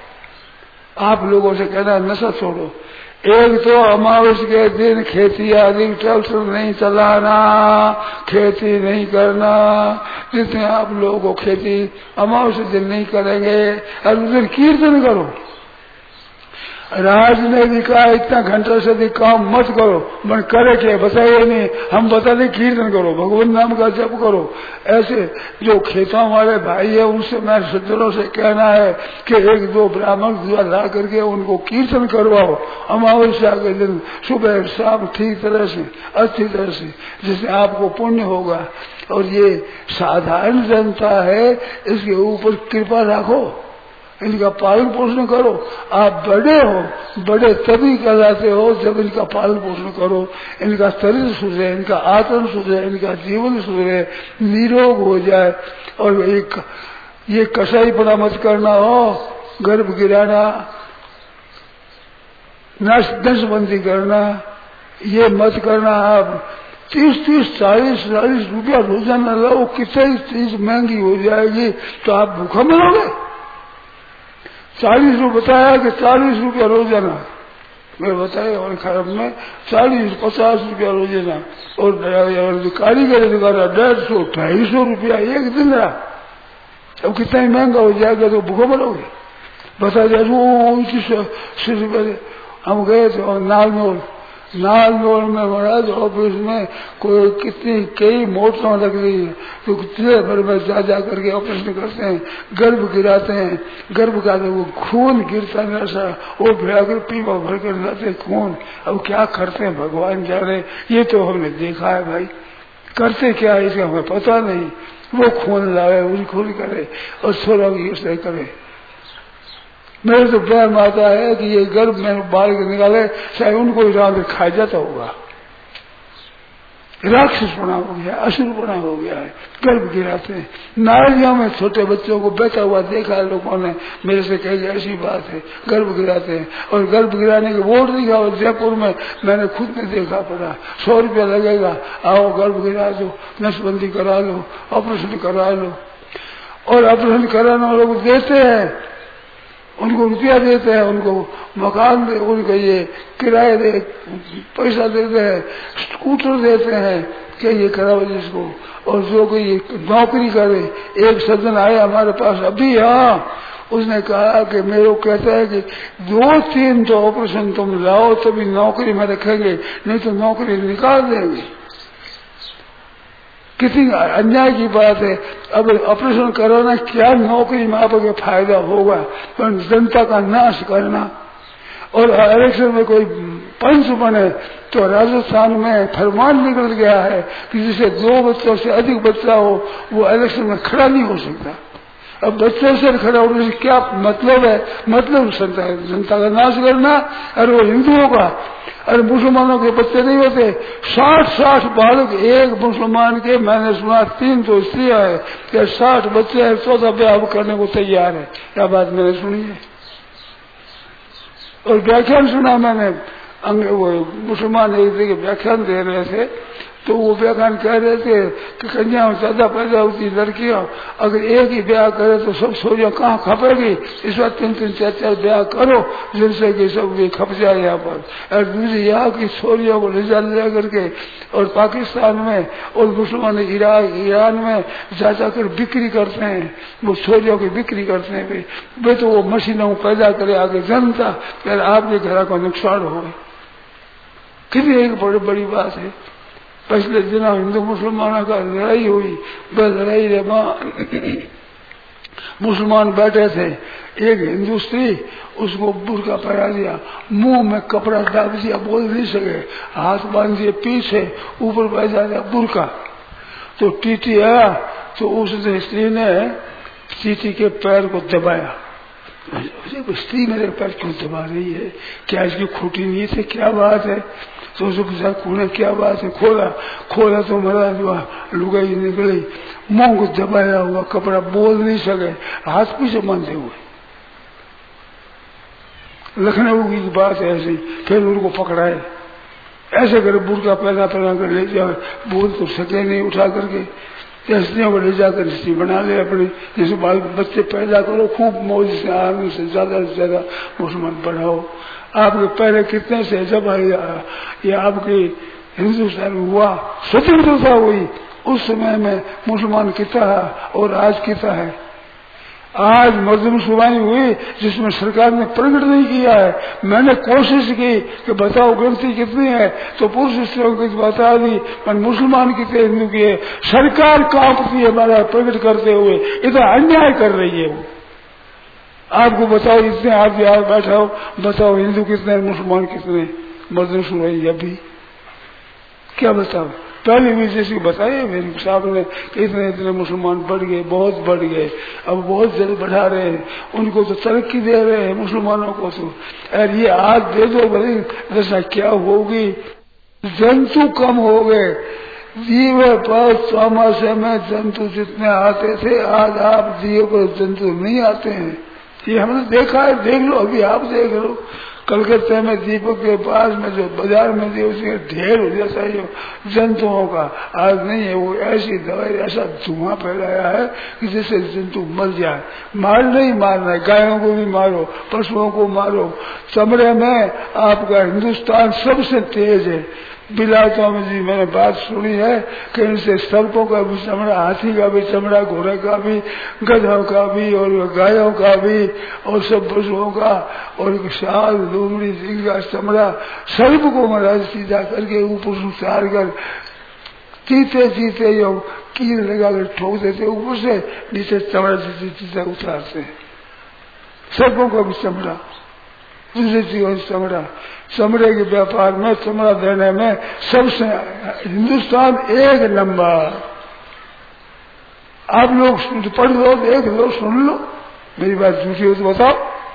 आप लोगों से कहना नशा छोड़ो, एक तो अमावस के दिन खेती आदि ट्रैक्टर नहीं चलाना, खेती नहीं करना, जितने आप लोगों को खेती अमावस दिन नहीं करेंगे, और उस दिन कीर्तन करो। राज ने भी कहा इतना घंटा से अधिक काम मत करो, मन करे क्या बताइए नहीं, हम बता दें कीर्तन करो, भगवान नाम का जप करो। ऐसे जो खेतों वाले भाई है उनसे मैं सज्जनों से कहना है कि एक दो ब्राह्मण ला करके उनको कीर्तन करवाओ अमावस्या के दिन सुबह शाम ठीक तरह से अच्छी तरह से, जिससे आपको पुण्य होगा। और ये साधारण जनता है, इसके ऊपर कृपा रखो, इनका पालन पोषण करो। आप बड़े हो, बड़े तभी कहलाते हो जब इनका पालन पोषण करो, इनका शरीर सुधरे, इनका आत्म सुधरे, इनका जीवन सुधरे, निरोग हो जाए। और ये कसाईपना मत करना हो, गर्भ गिराना, नसबंदी करना, ये मत करना। आप 30-30, 40-40 रुपया रोजाना लो, कितनी चीज महंगी हो जाएगी तो आप भूखा मरोगे। 40 रुपये बताया कि 40 रुपया रोजाना, मैं बताया और खराब में 40-50 रुपया रोजाना। और कारीगर द्वारा 150-250 रुपया एक दिन रहा। अब कितना महंगा हो जाएगा तो भूखा मरोगे। बता दिया रुपये। हम गए थे नालनोल में महाराज ऑफिस में कोई कितनी कई मोटरों लग रही है, तो कितने भर में जा करके ऑपरेशन करते हैं, गर्भ गिराते हैं, गर्भ का वो खून गिरता है ऐसा, वो भिड़ाकर पीपा भर कर लाते खून। अब क्या करते हैं भगवान जाने, ये तो हमने देखा है भाई, करते क्या है इसका हमें पता नहीं। वो खून लावे, उस खून करे और सोलह की करे। मेरे तो प्यार आता है कि ये गर्भ में बाल के निकाले, चाहे उनको ही रात खा जाता होगा। राक्षसपना हो गया, असुरपना हो गया है, गर्भ गिराते हैं। नालियों में छोटे बच्चों को बैठा हुआ देखा है लोगों ने, मेरे से कही ऐसी बात है, गर्भ गिराते हैं। और गर्भ गिराने के बोर्ड दिखा और जयपुर में मैंने खुद ने देखा पड़ा, 100 रुपया लगेगा, आओ गर्भ गिरा दो, नसबंदी करा लो, ऑपरेशन करा लो। और ऑपरेशन कराने लोग देते हैं, उनको रुपया देते हैं, उनको मकान दे, उनको ये किराए दे, पैसा देते हैं, स्कूटर देते हैं कि ये कराओ जिसको। और जो कोई नौकरी करे, एक सज्जन आया हमारे पास अभी, हाँ, उसने कहा कि मेरे को कहता है कि 2-3 तो ऑपरेशन तुम लाओ तभी नौकरी में रखेंगे, नहीं तो नौकरी निकाल देंगे। कितनी अन्याय की बात है। अब ऑपरेशन कराना क्या नौकरी में आपको फायदा होगा, तो जनता का नाश करना। और इलेक्शन में कोई पंच बने तो राजस्थान में फरमान निकल गया है कि जिसे 2 बच्चों से अधिक बच्चा हो वो इलेक्शन में खड़ा नहीं हो सकता। अब बच्चों से खड़ा होने से क्या मतलब है? मतलब जनता का नाश करना। और वो हिंदुओं का, अरे मुसलमानों के बच्चे नहीं होते, 60 बालक एक मुसलमान के, मैंने सुना 3 तो स्त्रियां है, क्या 60 बच्चे हैं, 14 ब्याह करने को तैयार है। क्या बात मैंने सुनी है। और व्याख्यान सुना मैंने, वो मुसलमान एक जगह व्याख्यान दे रहे थे, तो वो व्याख्यान कह रहे थे कि कन्याओं ज्यादा पैदा होती लड़कियां, अगर एक ही ब्याह करे तो सब सोरियां कहाँ खपेगी, इस बार 3-3, 4-4 ब्याह करो जिनसे कि सब भी खप जाए यहाँ पर। और दूसरी यहाँ की सोरियों को ले जा करके और पाकिस्तान में और मुसलमान ईरान में जा कर बिक्री करते हैं, वो सोरियों की बिक्री करते हैं। वे तो वो मशीनों पैदा करे आगे जनता, फिर आपके घर का नुकसान हो। कितनी एक बड़ी बात है। पिछले दिनों हिंदू मुसलमानों का लड़ाई हुई, वह लड़ाई में मुसलमान बैठे थे, एक हिंदू स्त्री उसको बुर्का पहना दिया, मुंह में कपड़ा डाल दिया, बोल नहीं सके, हाथ बांध दिए पीछे, ऊपर बैठा दिया बुर्का। तो टीटी आया तो उस स्त्री ने टीटी के पैर को दबाया। स्त्री मेरे पैर क्यों दबा रही है, क्या इसकी खूटी नहीं थे, क्या बात है? तो उसको पूछा कौन, क्या बात है? खोला तो महाराज लुगाई निकली, मुंह को दबाया हुआ कपड़ा, बोल नहीं सके, हाथ पीछे बांधे हुए। लखनऊ की बात है ऐसी। फिर उनको पकड़ाए, ऐसे करे बुर्का पहना कर ले जाओ, बोल तो सके नहीं, उठा करके स्त्रियों को ले जाकर स्त्री बना ले अपनी, जैसे बाल बच्चे पैदा करो, खूब मौज से, आदमी से ज्यादा मुसलमान बढ़ाओ। आपके पहले कितने से जब ये आपकी हिंदुस्तान हुआ, स्वतंत्रता हुई, उस समय में मुसलमान कितना है और आज कितना है। आज मर्दमशुमारी हुई जिसमें सरकार ने प्रकट नहीं किया है। मैंने कोशिश की कि बताओ गिनती कितनी है, तो पुरुष स्त्रियों की बता दी, पर मुसलमान कितने हिंदू की है। सरकार कांपती है हमारा प्रकट करते हुए, इतना अन्याय कर रही है वो। आपको बताओ, इतने आदमी आज बैठा हो, बताओ हिंदू कितने, मुसलमान कितने, मर्दमशुमारी अभी क्या बताओ। पहले भी जैसे बताइए मेरे साहब ने कि इतने इतने मुसलमान बढ़ गए, बहुत बढ़ गए, अब बहुत जल्द बढ़ा रहे हैं, उनको तो तरक्की दे रहे हैं मुसलमानों को तो। और ये आज दे दो बड़ी दशा क्या होगी। जंतु कम हो गए, जीव पर तमाशे में जंतु जितने आते थे, आज आप जीव पर जंतु नहीं आते हैं। ये हमने देखा है, देख लो, अभी आप देख लो कलकत्ते में दीपक के पास में जो बाजार में जो उसके ढेर हो जाता है जंतुओं का, आज नहीं है। वो ऐसी दवाई, ऐसा धुआं फैलाया है कि जिससे जंतु मर जाए। मार नहीं मारना है, गायों को भी मारो, पशुओं को मारो। चमड़े में आपका हिंदुस्तान सबसे तेज है। बिलातों में जी मैंने बात सुनी है कि इनसे सर्पों का भी चमड़ा, हाथी का भी चमड़ा, घोड़े का भी, गधों का भी और गायों का भी और सब पशुओं का, और शाल लोमड़ी जिनका चमड़ा सर्प को मरा सीधा करके ऊपर से उतार कर चीते चीते जो कील लगाकर ठोक देते, ऊपर से नीचे चमड़ा चीते उतारते। सर्पों का भी चमड़ा, दूसरे जीवन चमड़ा, चमड़े के व्यापार में, चमड़ा देने में सबसे हिंदुस्तान एक नंबर। आप लोग पढ़ लो, देख लो, सुन लो, मेरी बात झूठी हो तो बताओ।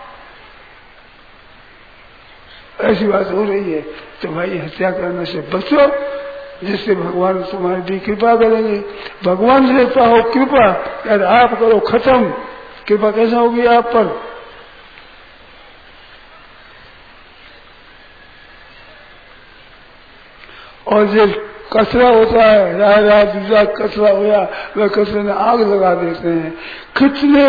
ऐसी बात हो रही है तो भाई हत्या करने से बचो, जिससे भगवान तुम्हारी भी कृपा करेंगे। भगवान से चाहो कृपा, यार आप करो खत्म, कृपा कैसा होगी आप पर। और जो कचरा होता है, रात दूसरा कचरा होया, वह कचरे में आग लगा देते हैं। कितने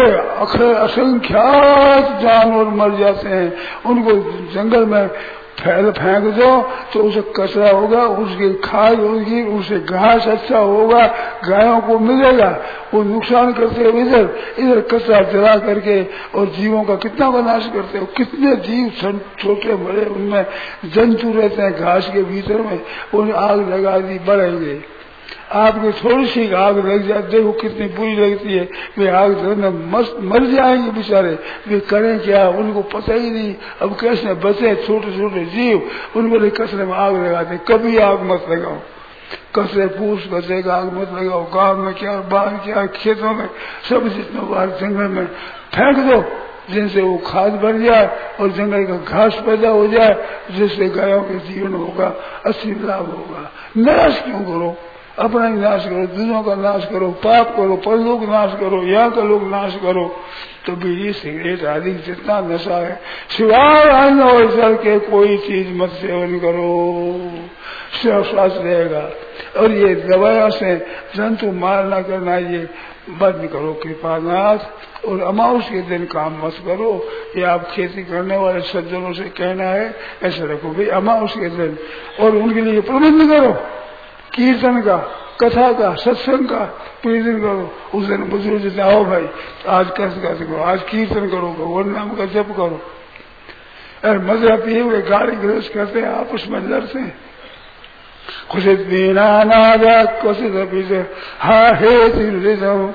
असंख्यात जानवर मर जाते हैं, उनको जंगल में फेंक दो तो उसे कचरा होगा, उसकी खाद होगी, उसे घास अच्छा होगा, गायों को मिलेगा। वो नुकसान करते हो इधर कचरा जला करके, और जीवों का कितना विनाश करते हो। कितने जीव छोटे बड़े उनमें जंतु रहते हैं घास के भीतर में, उन्हें आग लगा दी, बढ़ेंगे। आपको थोड़ी सी आग लग जाए, देखो कितनी बुरी लगती है। वे आग में मर जाएंगे बेचारे, वे करें क्या, उनको पता ही नहीं अब कैसे बचे। छोटे छोटे जीव, उनको कचरे में आग लगाते। कभी आग मत लगाओ, कचरे पूछ कचरे का आग मत लगाओ। गांव में क्या, बाहर क्या, खेतों में, सब जितना बाहर जंगल में फेंक दो, जिनसे वो खाद बन जाए और जंगल का घास पैदा हो जाए, जिससे गायों के जीवन होगा, असली लाभ होगा। नाश क्यों करो, अपना ही नाश करो, दूसरों का नाश करो, पाप करो, परलोक नाश करो, यहाँ का लोग नाश करो। तो बीड़ी सिगरेट आदि जितना नशा है, सिवाय अन्न और जल के कोई चीज मत सेवन करो, स्वास्थ्य रहेगा। और ये दवाइयों से जंतु मारना करना ये बंद करो कृपानाथ। और अमावस के दिन काम मत करो, ये आप खेती करने वाले सज्जनों से कहना है, ऐसे रखो भाई अमावस के दिन। और उनके लिए प्रबंध करो, कीर्तन का, कथा का, सत्संग का पूरे दिन करो। उस दिन बुजुर्ग जितना आओ भाई, आज कैसे करो, आज कीर्तन करो, भगवान नाम का जप करो। और मजा पिए हुए गाड़ी गृहस्थ करते हैं, आपस में लड़ते हैं। कुशित बीना नादा कुशित पीछे हा हे तीर्थ,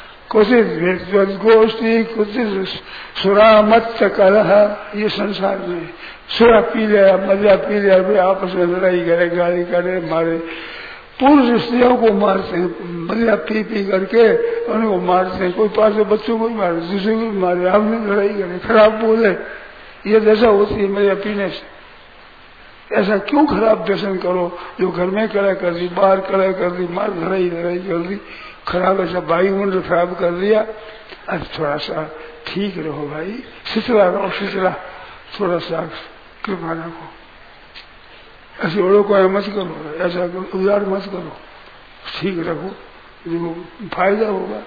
कुशित गोष्ठी, कुशित सुरा मत कलह। ये संसार में सुरा पी लिया, मजा पी लिया, वे आपस में लड़ाई करे, गाली करे, मारे। पुरुष स्त्रियों को मारते हैं, मजा पी पी करके उनको मारते हैं। कोई पास बच्चों को भी मारे, दूसरे को भी मारे, आपने लड़ाई करे, खराब बोले। ये दशा होती है मजा पीने से। ऐसा क्यों खराब व्यसन करो, जो घर में करा कर दी, बाहर करा कर दी, मार लड़ाई कर दी, खराब ऐसा वायुमंडल खराब कर दिया। अब थोड़ा सा ठीक रहो भाई, सिसरा रहो, सिसरा थोड़ा सा कृपा रखो। ऐसे औरों को मत करो, ऐसा उदार मत करो, ठीक रखो, जो फायदा होगा।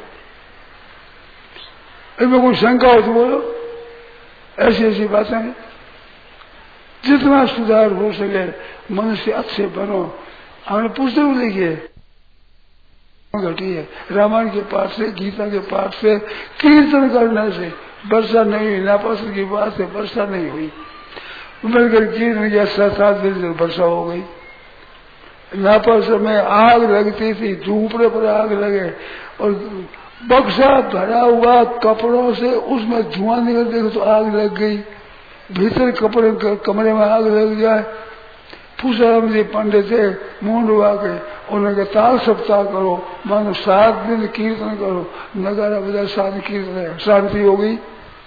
इनमें कोई शंका हो तो बोलो, ऐसी ऐसी बातें हैं। जितना सुधार हो सके मनुष्य अच्छे बनो। हमने पुस्तक लिखी है, घटी है। रामायण के पाठ से, गीता के पाठ से, कीर्तन करने से वर्षा नहीं हुई। नापास की बात से वर्षा नहीं हुई। मिलकर कीर्तन किया 7 दिन से वर्षा हो गई। नापास में आग लगती थी, झूपड़े पर आग लगे और बक्सा भरा हुआ कपड़ों से, उसमें धुआं निकलते तो आग लग गई। भीतर कमरे में आग लग जाए। पूछाराम जी पंडित थे, मुंह डुबा के उन्होंने कहा ताल सप्ताह करो, मानो 7 दिन कीर्तन करो, नगारा बजा 7 कीर्तन, शांति हो गई।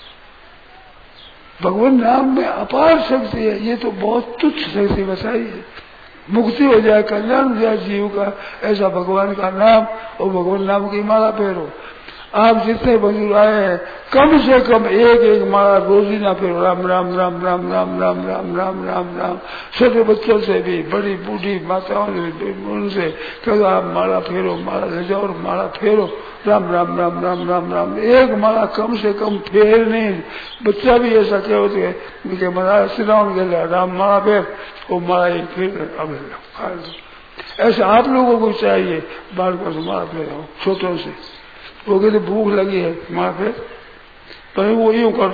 भगवान नाम में अपार शक्ति है। ये तो बहुत तुच्छ शक्ति बताई है। मुक्ति हो जाए, कल्याण हो जाए जीव का, ऐसा भगवान का नाम और भगवान नाम की माला फेरो। आप जितने बुजुर्ग आए हैं कम से कम एक माला रोज ही ना फेरो। राम राम राम राम राम राम राम राम राम राम। छोटे बच्चों से भी, बड़ी बूढ़ी माताओं से, उनसे कहो आप माला फेरो, माला ले जाओ और माला फेरो। राम राम राम राम राम राम। एक माला कम से कम फेरनी। बच्चा भी ऐसा क्या होते है, महाराज श्रीराम के राम माला फेर, वो माला एक फेर। ऐसा आप लोगों को चाहिए, बालकों से माला फेरो, छोटों से। वो कहते भूख लगी है, माला फेर, तो वो यूं कर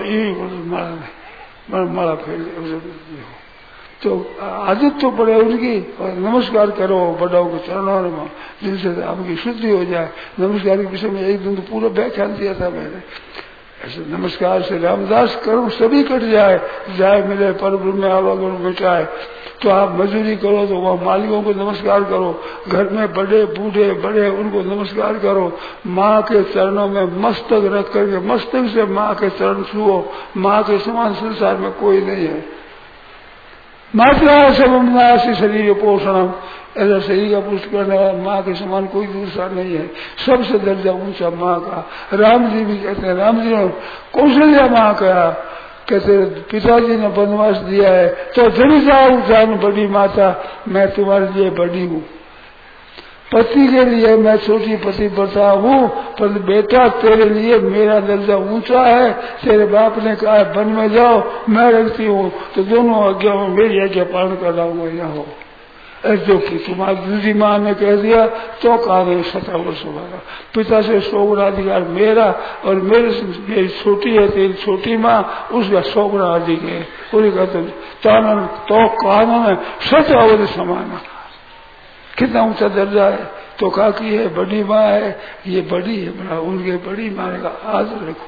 माला फेर। तो आदत तो पड़े उनकी, और नमस्कार करो बड़ों के चरणों में, जिनसे आपकी शुद्धि हो जाए। नमस्कार के विषय में एक दिन तो पूरा व्याख्यान दिया था मैंने। ऐसे नमस्कार से रामदास कर्म सभी कट जाए, जाए मिले पर ब्रह्म आवागुण मिटाए। तो आप मजदूरी करो तो वह मालिकों को नमस्कार करो, घर में बड़े बूढ़े बड़े उनको नमस्कार करो। माँ के चरणों में मस्तक रख करके मस्तक से माँ के चरण छुओ। माँ के समान संसार में कोई नहीं है। मात्रा सबनासी शरीर पोषण, ऐसा शरीर का पुष्ट करने वाला माँ के समान कोई दूसरा नहीं है। सबसे दर्जा ऊंचा माँ का। राम जी भी कहते हैं, राम जी ने कौशल्या माँ कहा, कहते पिताजी ने वनवास दिया है तो जल जाओ जान बड़ी माता, मैं तुम्हारे लिए बड़ी हूँ। पति के लिए मैं छोटी पतिव्रता हूँ, पर बेटा तेरे लिए मेरा दर्जा ऊंचा है। तेरे बाप ने कहा वन में जाओ, मैं रखती हूँ, तो दोनों आज्ञा में मेरी आज्ञा पालन कर रहा हूँ। यहाँ हो जो कि तुम्हारी दूसरी माँ ने कह दिया तो कहा 17 वर्ष होगा। पिता से 100 गुना अधिकार मेरा, और मेरी छोटी है तेरी छोटी माँ, उसका 100 गुना अधिक है। तो कानून 7 अवधि समान। कितना ऊंचा दर्जा है। तो कहा कि ये बड़ी माँ है, ये बड़ी है, बड़ा उनके बड़ी माँ का आदर रखो।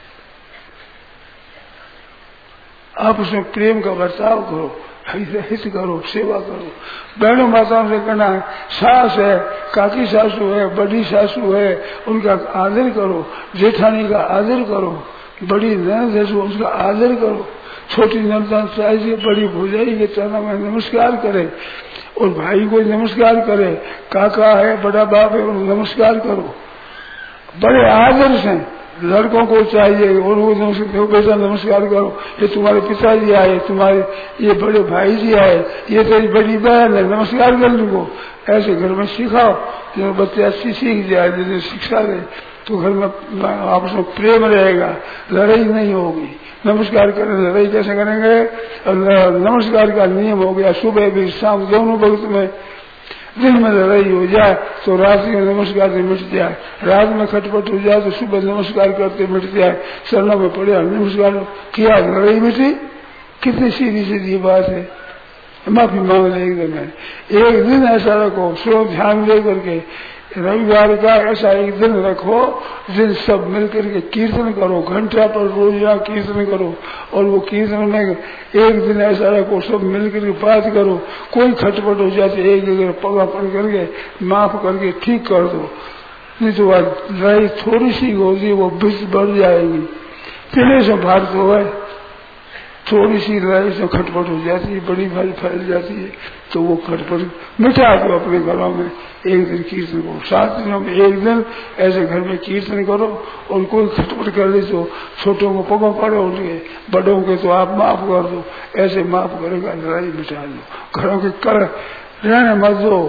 आप उसमें प्रेम का बर्ताव करो, हित करो, सेवा करो। बहनों माताओं से कहना है, सास है, काकी सासू है, बड़ी सासू है, उनका आदर करो। जेठानी का आदर करो, बड़ी ननद है उसका आदर करो। छोटी ननद चाहिए, बड़ी भुजाई के चरणों में नमस्कार करे, और भाई को नमस्कार करे। काका है, बड़ा बाप है, उनको नमस्कार करो बड़े आदर से। लड़कों को चाहिए उनको बेटा नमस्कार करो, ये तुम्हारे पिताजी आए, तुम्हारे ये बड़े भाई जी आए, ये तेरी बड़ी बहन है, नमस्कार कर लो। ऐसे घर में सिखाओ, जो बच्चे अच्छी सीख जाए, जैसे शिक्षा दे, तो घर में आपस में प्रेम रहेगा, लड़ाई नहीं होगी। नमस्कार करें, लड़ाई कैसे करेंगे? नमस्कार का नियम हो गया, सुबह भी शाम दोनों वक्त में। दिन में लड़ाई हो जाए तो रात में नमस्कार से मिट जाए, रात में खटपट हो जाए तो सुबह नमस्कार करते मिट जाए। शरणों में पड़े नमस्कार किया, लड़ाई मिटी। कितनी सीधी सीधी बात है। माफी मांग ले एक दिन ऐसा रखो, स्व ध्यान दे करके। रविवार का ऐसा एक दिन रखो जिन सब मिलकर के कीर्तन करो, घंटा पर रोज यहाँ कीर्तन करो। और वो कीर्तन में एक दिन ऐसा रखो, सब मिलकर के बात करो। कोई खटपट हो जाती एक जगह पगा पड़ करके माफ करके ठीक कर दो, नहीं तो लड़ाई थोड़ी सी होगी वो बीच बढ़ जाएगी। पहले से भाग तो है, थोड़ी सी लड़ाई से खटपट हो जाती है, बड़ी भारी फैल जाती है, तो वो खटपट मिटा दो अपने घरों में। एक दिन कीर्तन करो, 7 दिनों में एक दिन ऐसे घर में कीर्तन करो। और कोई खटपट कर दे तो छोटों को पगा पड़ो, उनके बड़ों के तो आप माफ कर दो। ऐसे माफ करेगा, लड़ाई मिटा दो। घरों के कर रहने मत दो।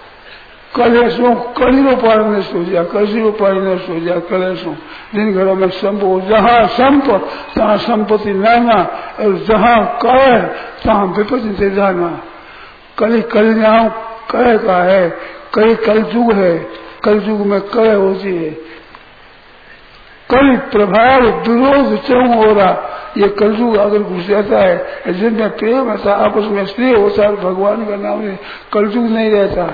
कलेशों कलियों पार नष्ट हो जाए, कलियों पार नष्ट हो जाए कलेशों। जिन घरों में संपो, जहाँ संप तहाँ संपत्ति लाना, और जहाँ कह तहाँ विपत्ति से जाना। कल कल्याण कह का है, कई कल युग है, कलयुग में कलह होती है, कल प्रभाव विरोध क्यों हो रहा, ये कलयुग अगर घुस जाता है, जिनमें प्रेम ऐसा आपस में स्नेह होता है, भगवान का नाम है, कलयुग नहीं रहता।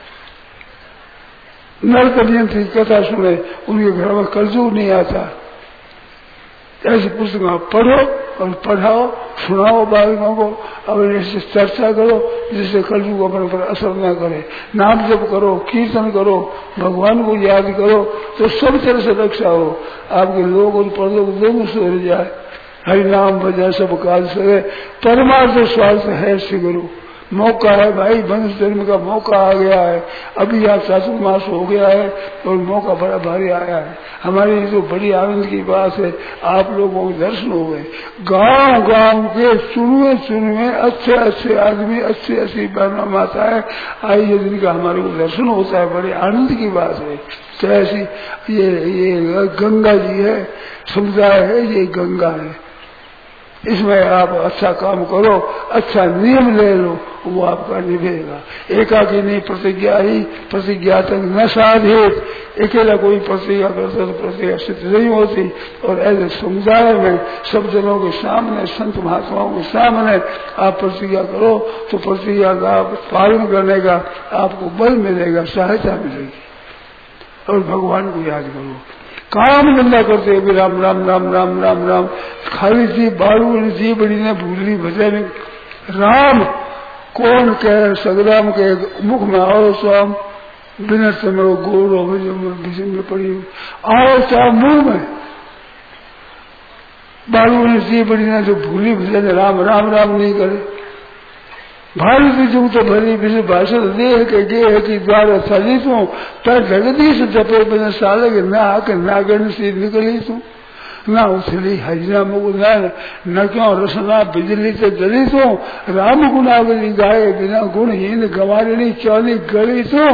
नरकलियन की कथा सुने, उनके घर में कलयुग नहीं आता। ऐसी पुस्तक पढ़ो और पढ़ाओ, सुनाओ बालकों को, और इससे चर्चा करो जिससे कलयुग अपने पर असर न करे। नाम जप करो, कीर्तन करो, भगवान को याद करो, तो सब तरह से रक्षा हो। आपके लोग और परलोक दोनों से हो जाए। हरि नाम बजा सब काज सके, परमार्थ स्वार्थ है श्री गुरु। मौका है भाई, वंश जन्म का मौका आ गया है। अभी यहाँ चातुर्मास हो गया है और मौका बड़ा भारी आया है। हमारी जो बड़ी आनंद की बात है, आप लोगों के दर्शन हो गए। गांव गांव के चुनवे चुनवे अच्छे अच्छे आदमी, अच्छी अच्छी बहना माता है, आइए जिनका हमारे को दर्शन होता है, बड़े आनंद की बात है। तो ऐसी ये गंगा जी है, समुदाय है, ये गंगा है। इसमें आप अच्छा काम करो, अच्छा नियम ले लो, वो आपका निभेगा। एकाकी नहीं प्रतिज्ञा ही प्रतिज्ञा तक न साधित, अकेला कोई प्रतिज्ञा करता तो प्रतिज्ञा सिद्ध नहीं होती। और ऐसे समुदाय में सब जनों के सामने, संत महात्माओं के सामने आप प्रतिज्ञा करो तो प्रतिज्ञा का पालन करने का आपको बल मिलेगा, सहायता मिलेगी। और भगवान को याद करो, काम धंधा करते भी राम राम राम राम राम राम, खाली जी बालू जी बड़ी ने भूली भजन राम कौन कह सगराम के मुख में आओ स्वाम, बिना समय गोरो में पड़ी आओ स्वाम मुंह में। बालू ने जी बड़ी ने जो भूली भजन राम राम राम नहीं करे, भारत जू तो भली बिज भाषण देह के गेह की द्वारा सजी तू, पर जगदीश जपे बिना साले के नाक नागन से निकली तू, ना उछली हजना मुगुदान न क्यों रसना बिजली से जली तू, राम गुनावली गाये बिना गुणहीन गंवारिणी चौली गली तू।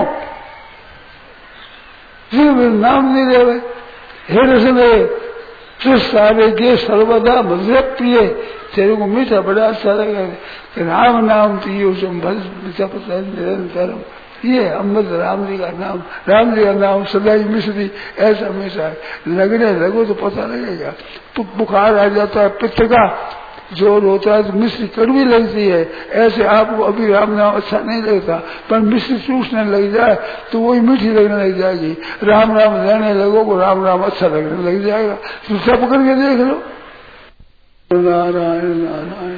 नाम नहीं ले हे रसने सारे गे सर्वदा मधुर प्रिय, तेरे को मीठा बड़ा अच्छा लगा। राम नाम पियो निरंतर, ये अमृत राम जी का नाम, राम जी का नाम सदाई मिश्री ऐसा मीठा है। लगने लगो तो पता लगेगा। तो बुखार आ जाता है, पित्त का जोर होता है तो मिश्री कड़वी लगती है। ऐसे आपको अभी राम नाम अच्छा नहीं लगता, पर मिश्री चूसने लग जाए तो वही मीठी लगने लग जाएगी। राम राम रहने लगो को राम राम अच्छा लगने लग जाएगा। तो सब करके देख लो। नारायण नारायण।